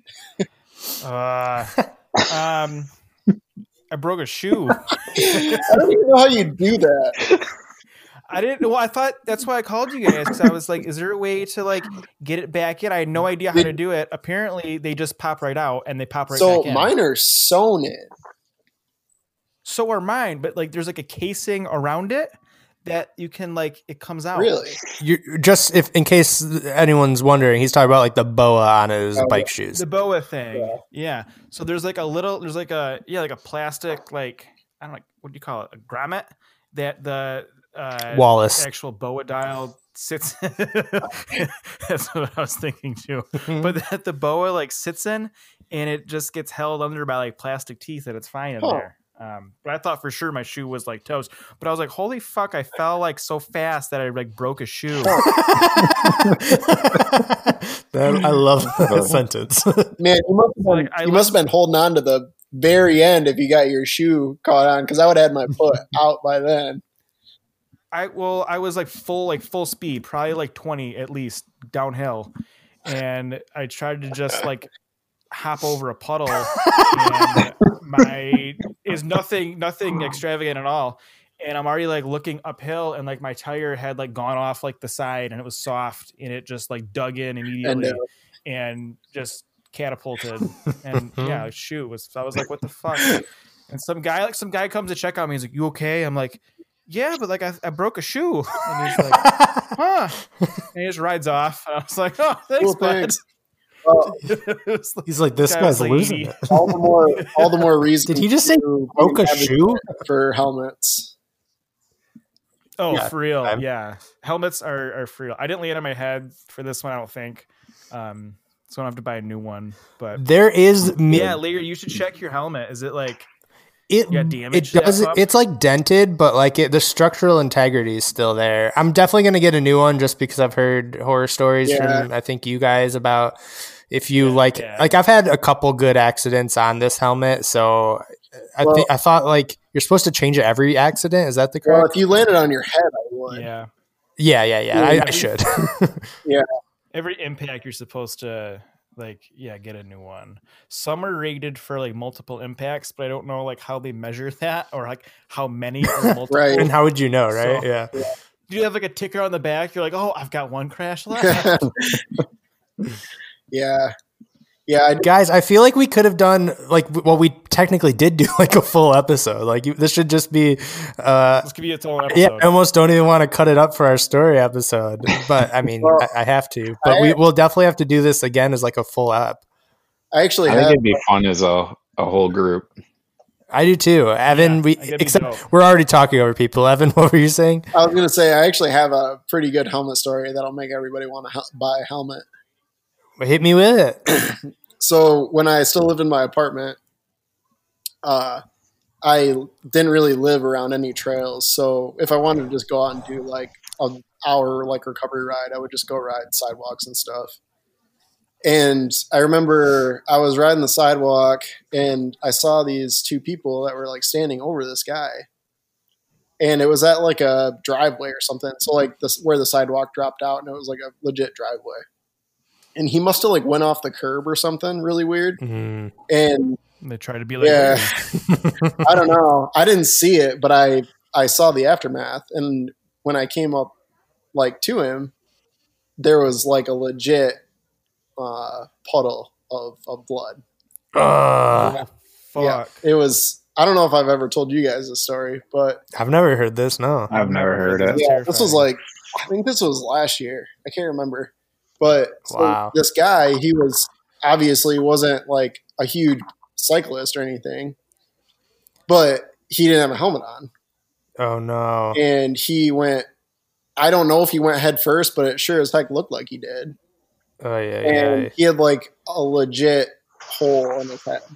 Speaker 2: Uh, um, I broke a shoe.
Speaker 5: I don't even know how you do that.
Speaker 2: I didn't. Well, I thought that's why I called you guys because I was like, "Is there a way to like get it back in?" I had no idea how to do it. Apparently, they just pop right out and they pop right
Speaker 5: So
Speaker 2: back in.
Speaker 5: mine are sewn in.
Speaker 2: So are mine, but like there's like a casing around it that you can like it comes out.
Speaker 5: Really?
Speaker 1: You just if in case anyone's wondering, he's talking about like the boa on his
Speaker 5: Oh,
Speaker 1: bike shoes.
Speaker 2: The boa thing.
Speaker 5: Yeah.
Speaker 2: Yeah. So there's like a little. There's like a yeah like a plastic like I don't know, what do you call it? A grommet that the uh,
Speaker 1: Wallace.
Speaker 2: actual boa dial sits. That's what I was thinking too. But that the boa like sits in, and it just gets held under by like plastic teeth, and it's fine in
Speaker 5: Huh.
Speaker 2: there. Um, but I thought for sure my shoe was like toast. But I was like, holy fuck! I fell like so fast that I like broke a shoe.
Speaker 1: That, I love that sentence.
Speaker 5: Man, you must have been,
Speaker 2: Like, I
Speaker 5: you must have been holding on to the very end if you got your shoe caught on, because I would have had my foot out by then.
Speaker 2: I well, I was like full, like full speed, probably like twenty at least downhill, and I tried to just like hop over a puddle, and my is nothing, nothing extravagant at all, and I'm already like looking uphill, and like my tire had like gone off like the side, and it was soft, and it just like dug in immediately,
Speaker 5: And, uh,
Speaker 2: and just catapulted, and yeah, shoot was I was like, what the fuck? And some guy, like some guy comes to check on me. He's like, "You okay?" I'm like, "Yeah, but like I, I broke a shoe." And he's like, "Huh?" And he just rides off. And I was like, "Oh, thanks,
Speaker 5: Cool,
Speaker 2: bud."
Speaker 5: thanks. Well,
Speaker 2: It was like-
Speaker 1: He's like, this
Speaker 2: guy
Speaker 1: guy's
Speaker 2: was like
Speaker 1: losing
Speaker 2: eighty.
Speaker 1: it.
Speaker 5: all the more, all the more reason.
Speaker 1: Did he just say
Speaker 5: to
Speaker 1: broke a
Speaker 5: advocate
Speaker 1: shoe?
Speaker 5: for helmets?
Speaker 2: Oh,
Speaker 1: Yeah,
Speaker 2: for real.
Speaker 1: I'm-
Speaker 2: Yeah. Helmets are, are for real. I didn't land on my head for this one, I don't think. Um, so I don't have to buy a new one. But
Speaker 1: There is
Speaker 2: yeah, Lear, you should check your helmet. Is it like
Speaker 1: it
Speaker 2: You got damage
Speaker 1: it
Speaker 2: to that
Speaker 1: does
Speaker 2: pup?
Speaker 1: it's like dented, but like it, the structural integrity is still there. I'm definitely gonna get a new one just because I've heard horror stories
Speaker 5: Yeah.
Speaker 1: from I think you guys about if you
Speaker 2: Yeah,
Speaker 1: like
Speaker 2: yeah.
Speaker 1: like I've had a couple good accidents on this helmet, so I
Speaker 5: Well-
Speaker 1: think I thought like you're supposed to change it every accident. Is that the
Speaker 5: Well,
Speaker 1: correct?
Speaker 5: if you landed on your head, I would.
Speaker 2: yeah.
Speaker 1: yeah, yeah, yeah. I, I should.
Speaker 2: Every impact you're supposed to like yeah, get a new one. Some are rated for like multiple impacts, but I don't know like how they measure that or like how many or multiple.
Speaker 5: Right.
Speaker 1: And how would you know, right?
Speaker 2: So-
Speaker 1: yeah.
Speaker 2: Do you have like a ticker on the back? You're like, oh, I've got one crash left.
Speaker 5: yeah, yeah. I,
Speaker 1: Guys, I feel like we could have done like well, we technically did do like a full episode. Like you, this should just be, uh,
Speaker 2: This could be its own
Speaker 1: yeah.
Speaker 2: episode.
Speaker 1: I almost don't even want to cut it up for our story episode, but I mean,
Speaker 5: Well,
Speaker 1: I, I have to. But
Speaker 5: I-
Speaker 1: we will definitely have to do this again as like a full app.
Speaker 5: I actually
Speaker 6: I think
Speaker 5: have.
Speaker 6: it'd be fun as a, a whole group.
Speaker 1: I do too, Evan.
Speaker 2: Yeah,
Speaker 1: we
Speaker 2: that'd be
Speaker 1: except
Speaker 2: dope.
Speaker 1: we're already talking over people. Evan, what were you saying?
Speaker 5: I was gonna say I actually have a pretty good helmet story that'll make everybody want to hel- buy a helmet.
Speaker 1: Hit me with it.
Speaker 5: So when I still lived in my apartment, uh, I didn't really live around any trails. So if I wanted to just go out and do like an hour like recovery ride, I would just go ride sidewalks and stuff. And I remember I was riding the sidewalk and I saw these two people that were like standing over this guy. And it was at like a driveway or something. So like this where the sidewalk dropped out and it was like a legit driveway. And he must have like went off the curb or something really weird.
Speaker 1: Mhm.
Speaker 5: And
Speaker 2: They try to be like,
Speaker 5: yeah, I don't know. I didn't see it, but I I saw the aftermath. And when I came up like to him, there was like a legit uh, puddle of, of blood.
Speaker 1: Ugh.
Speaker 2: fuck.
Speaker 5: Yeah, it was. I don't know if I've ever told you guys this story, but
Speaker 1: I've never heard this. No.
Speaker 6: I've never heard it.
Speaker 2: That's
Speaker 5: yeah, this was
Speaker 2: terrifying.
Speaker 5: like I think this was last year. I can't remember, but so
Speaker 1: Wow.
Speaker 5: this guy, he was obviously wasn't like a huge cyclist or anything, but he didn't have a helmet on.
Speaker 1: Oh no.
Speaker 5: And he went I don't know if he went head first, but it sure as heck looked like he did.
Speaker 1: Oh yeah.
Speaker 5: And
Speaker 1: yeah.
Speaker 5: he had like a legit hole in his head.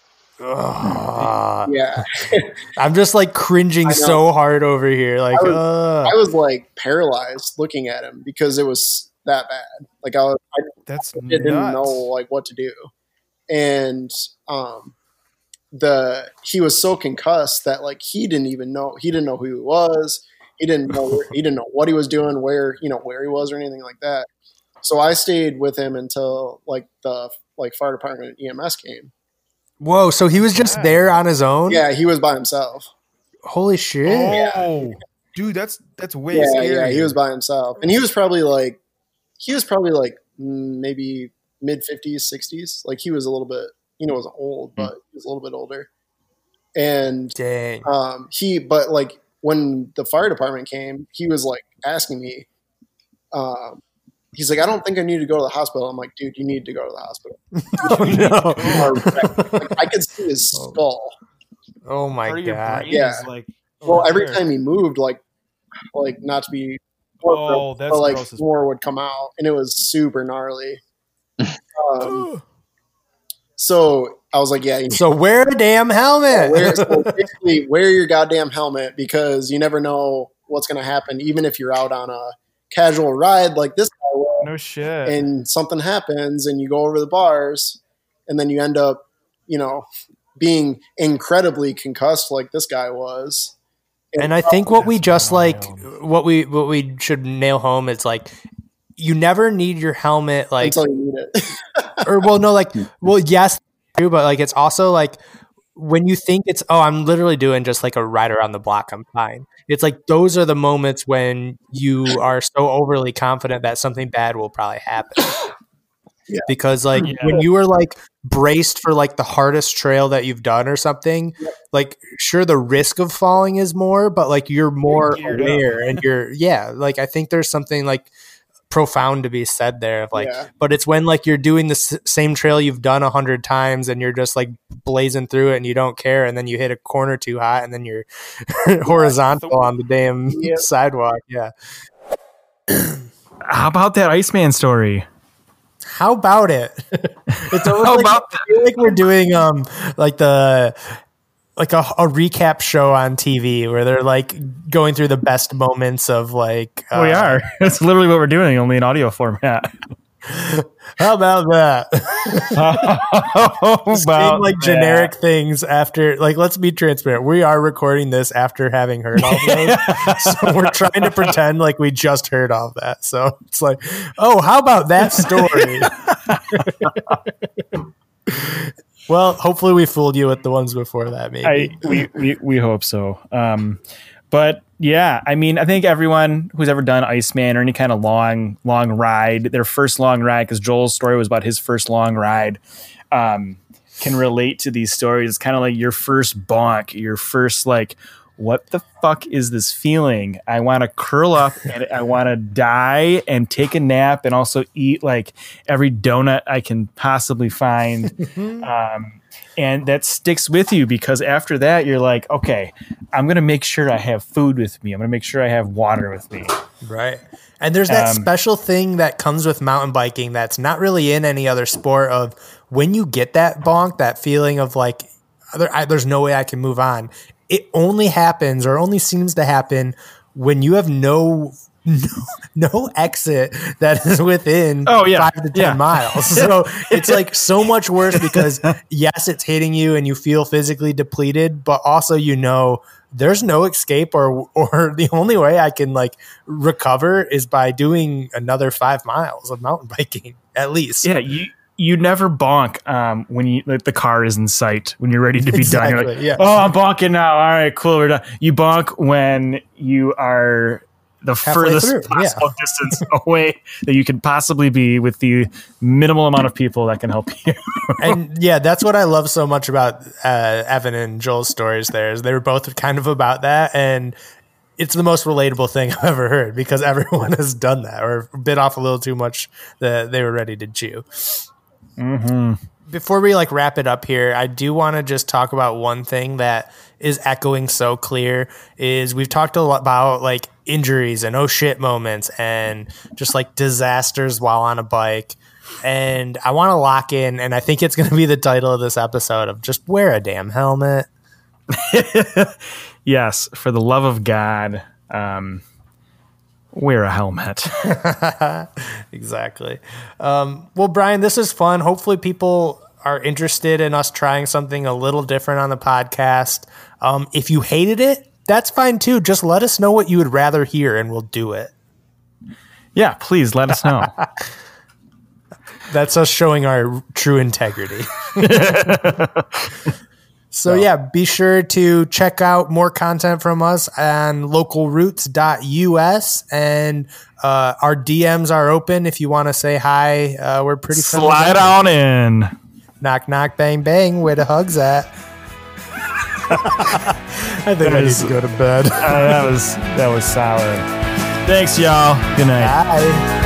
Speaker 1: Ugh.
Speaker 5: Yeah.
Speaker 1: I'm just like cringing
Speaker 5: I know.
Speaker 1: so hard over here. Like,
Speaker 5: I was-
Speaker 1: ugh.
Speaker 5: I was like paralyzed looking at him because it was that bad. Like I was I
Speaker 2: That's
Speaker 5: didn't
Speaker 2: nuts.
Speaker 5: know like what to do. And um the he was so concussed that like he didn't even know he didn't know who he was. He didn't know where, he didn't know what he was doing, where you know where he was or anything like that. So I stayed with him until like the like fire department and E M S came.
Speaker 1: Whoa. So he was just
Speaker 2: Yeah.
Speaker 1: there on his own?
Speaker 5: Yeah, he was by himself.
Speaker 1: Holy shit.
Speaker 2: Oh, dude, that's that's way
Speaker 5: Yeah,
Speaker 2: scary.
Speaker 5: yeah, he was by himself, and he was probably like he was probably like mm, maybe mid fifties, sixties. Like he was a little bit, you know, wasn't old, but he was a little bit older. And
Speaker 1: Dang.
Speaker 5: um, he, but like when the fire department came, he was like asking me. Um, he's like, I don't think I need to go to the hospital. I'm like, dude, you need to go to the hospital.
Speaker 1: Oh no.
Speaker 5: Like, I could see his skull.
Speaker 1: Oh my
Speaker 2: part of your
Speaker 1: god.
Speaker 2: brain
Speaker 5: Yeah.
Speaker 2: is like,
Speaker 5: Well,
Speaker 2: over
Speaker 5: every
Speaker 2: there.
Speaker 5: time he moved, like, like not to be,
Speaker 2: Oh, that's
Speaker 5: but like
Speaker 2: gross as-
Speaker 5: more would come out, and it was super gnarly. Um, so I was like, yeah, you
Speaker 1: So wear a damn helmet.
Speaker 5: wear, so basically wear your goddamn helmet because you never know what's going to happen, even if you're out on a casual ride like this guy was,
Speaker 2: no shit.
Speaker 5: and something happens and you go over the bars and then you end up, you know, being incredibly concussed like this guy was.
Speaker 1: And I think what we
Speaker 2: That's
Speaker 1: just like
Speaker 2: wild.
Speaker 1: what we what we should nail home is like you never need your helmet like
Speaker 5: Until you need it.
Speaker 1: or well no like well yes true, but like it's also like when you think it's oh I'm literally doing just like a ride around the block, I'm fine. It's like those are the moments when you are so overly confident that something bad will probably happen.
Speaker 5: Yeah.
Speaker 1: Because like
Speaker 2: Yeah.
Speaker 1: when you are like braced for like the hardest trail that you've done or something, like sure the risk of falling is more, but like you're more
Speaker 2: geared
Speaker 1: aware and you're yeah, like I think there's something like profound to be said there of like
Speaker 5: Yeah.
Speaker 1: but it's when like you're doing the s- same trail you've done a hundred times and you're just like blazing through it and you don't care and then you hit a corner too hot and then you're horizontal on the damn
Speaker 5: Yep.
Speaker 1: sidewalk. Yeah.
Speaker 2: How about that Iceman story?
Speaker 1: How about it? It's almost
Speaker 2: How
Speaker 1: like,
Speaker 2: about
Speaker 1: I feel like we're doing um like the like a, a recap show on T V where they're like going through the best moments of like uh,
Speaker 2: we are. That's literally what we're doing, only in audio format.
Speaker 1: How about that?
Speaker 2: How
Speaker 1: Saying
Speaker 2: about
Speaker 1: like
Speaker 2: that?
Speaker 1: generic things after like let's be transparent. We are recording this after having heard all of those. So we're trying to pretend like we just heard all of that. So it's like, oh, how about that story? Well, hopefully we fooled you with the ones before that, maybe.
Speaker 2: I, we, we we hope so. Um, but yeah, I mean, I think everyone who's ever done Iceman or any kind of long long ride, their first long ride, because Joel's story was about his first long ride, um, can relate to these stories. It's kind of like your first bonk, your first like, what the fuck is this feeling? I want to curl up and I want to die and take a nap and also eat like every donut I can possibly find. um, and that sticks with you because after that, you're like, okay, I'm going to make sure I have food with me. I'm going to make sure I have water with me.
Speaker 1: Right. And there's that
Speaker 2: Um,
Speaker 1: special thing that comes with mountain biking that's not really in any other sport of when you get that bonk, that feeling of like, there, I, there's no way I can move on. It only happens or only seems to happen when you have no no, no exit that is within
Speaker 2: Oh, yeah.
Speaker 1: five to ten
Speaker 2: Yeah.
Speaker 1: miles. So it's like so much worse because yes, it's hitting you and you feel physically depleted, but also you know there's no escape or or the only way I can like recover is by doing another five miles of mountain biking at least.
Speaker 2: Yeah, you you never bonk um, when you like the car is in sight when you're ready to be done. You're like,
Speaker 1: Exactly, yeah.
Speaker 2: oh, I'm bonking now. All right, cool, we're done. You bonk when you are the
Speaker 1: Halfway
Speaker 2: furthest
Speaker 1: through,
Speaker 2: possible distance away that you can possibly be with the minimal amount of people that can help you.
Speaker 1: And yeah, that's what I love so much about uh, Evan and Joel's stories there is they were both kind of about that. And it's the most relatable thing I've ever heard because everyone has done that or bit off a little too much that they were ready to chew.
Speaker 2: Mm-hmm.
Speaker 1: Before we like wrap it up here, I do want to just talk about one thing that is echoing so clear is we've talked a lot about like injuries and oh shit moments and just like disasters while on a bike. And I want to lock in, and I think it's going to be the title of this episode of just wear a damn helmet.
Speaker 2: Yes, for the love of God, um, wear a helmet.
Speaker 1: Exactly. Um, well, Brian, this is fun. Hopefully people are interested in us trying something a little different on the podcast. Um, if you hated it, that's fine too. Just let us know what you would rather hear and we'll do it.
Speaker 2: Yeah, please let us know.
Speaker 1: That's us showing our true integrity. So yeah, be sure to check out more content from us on local roots dot U S and uh, our D Ms are open if you want to say hi. Uh, we're pretty friendly
Speaker 2: Slide
Speaker 1: guys.
Speaker 2: on in.
Speaker 1: Knock, knock, bang, bang. Where the hugs at? I think I need
Speaker 2: is-
Speaker 1: to go to bed.
Speaker 2: Uh, that was that was solid. Thanks, y'all. Good night.
Speaker 1: Bye.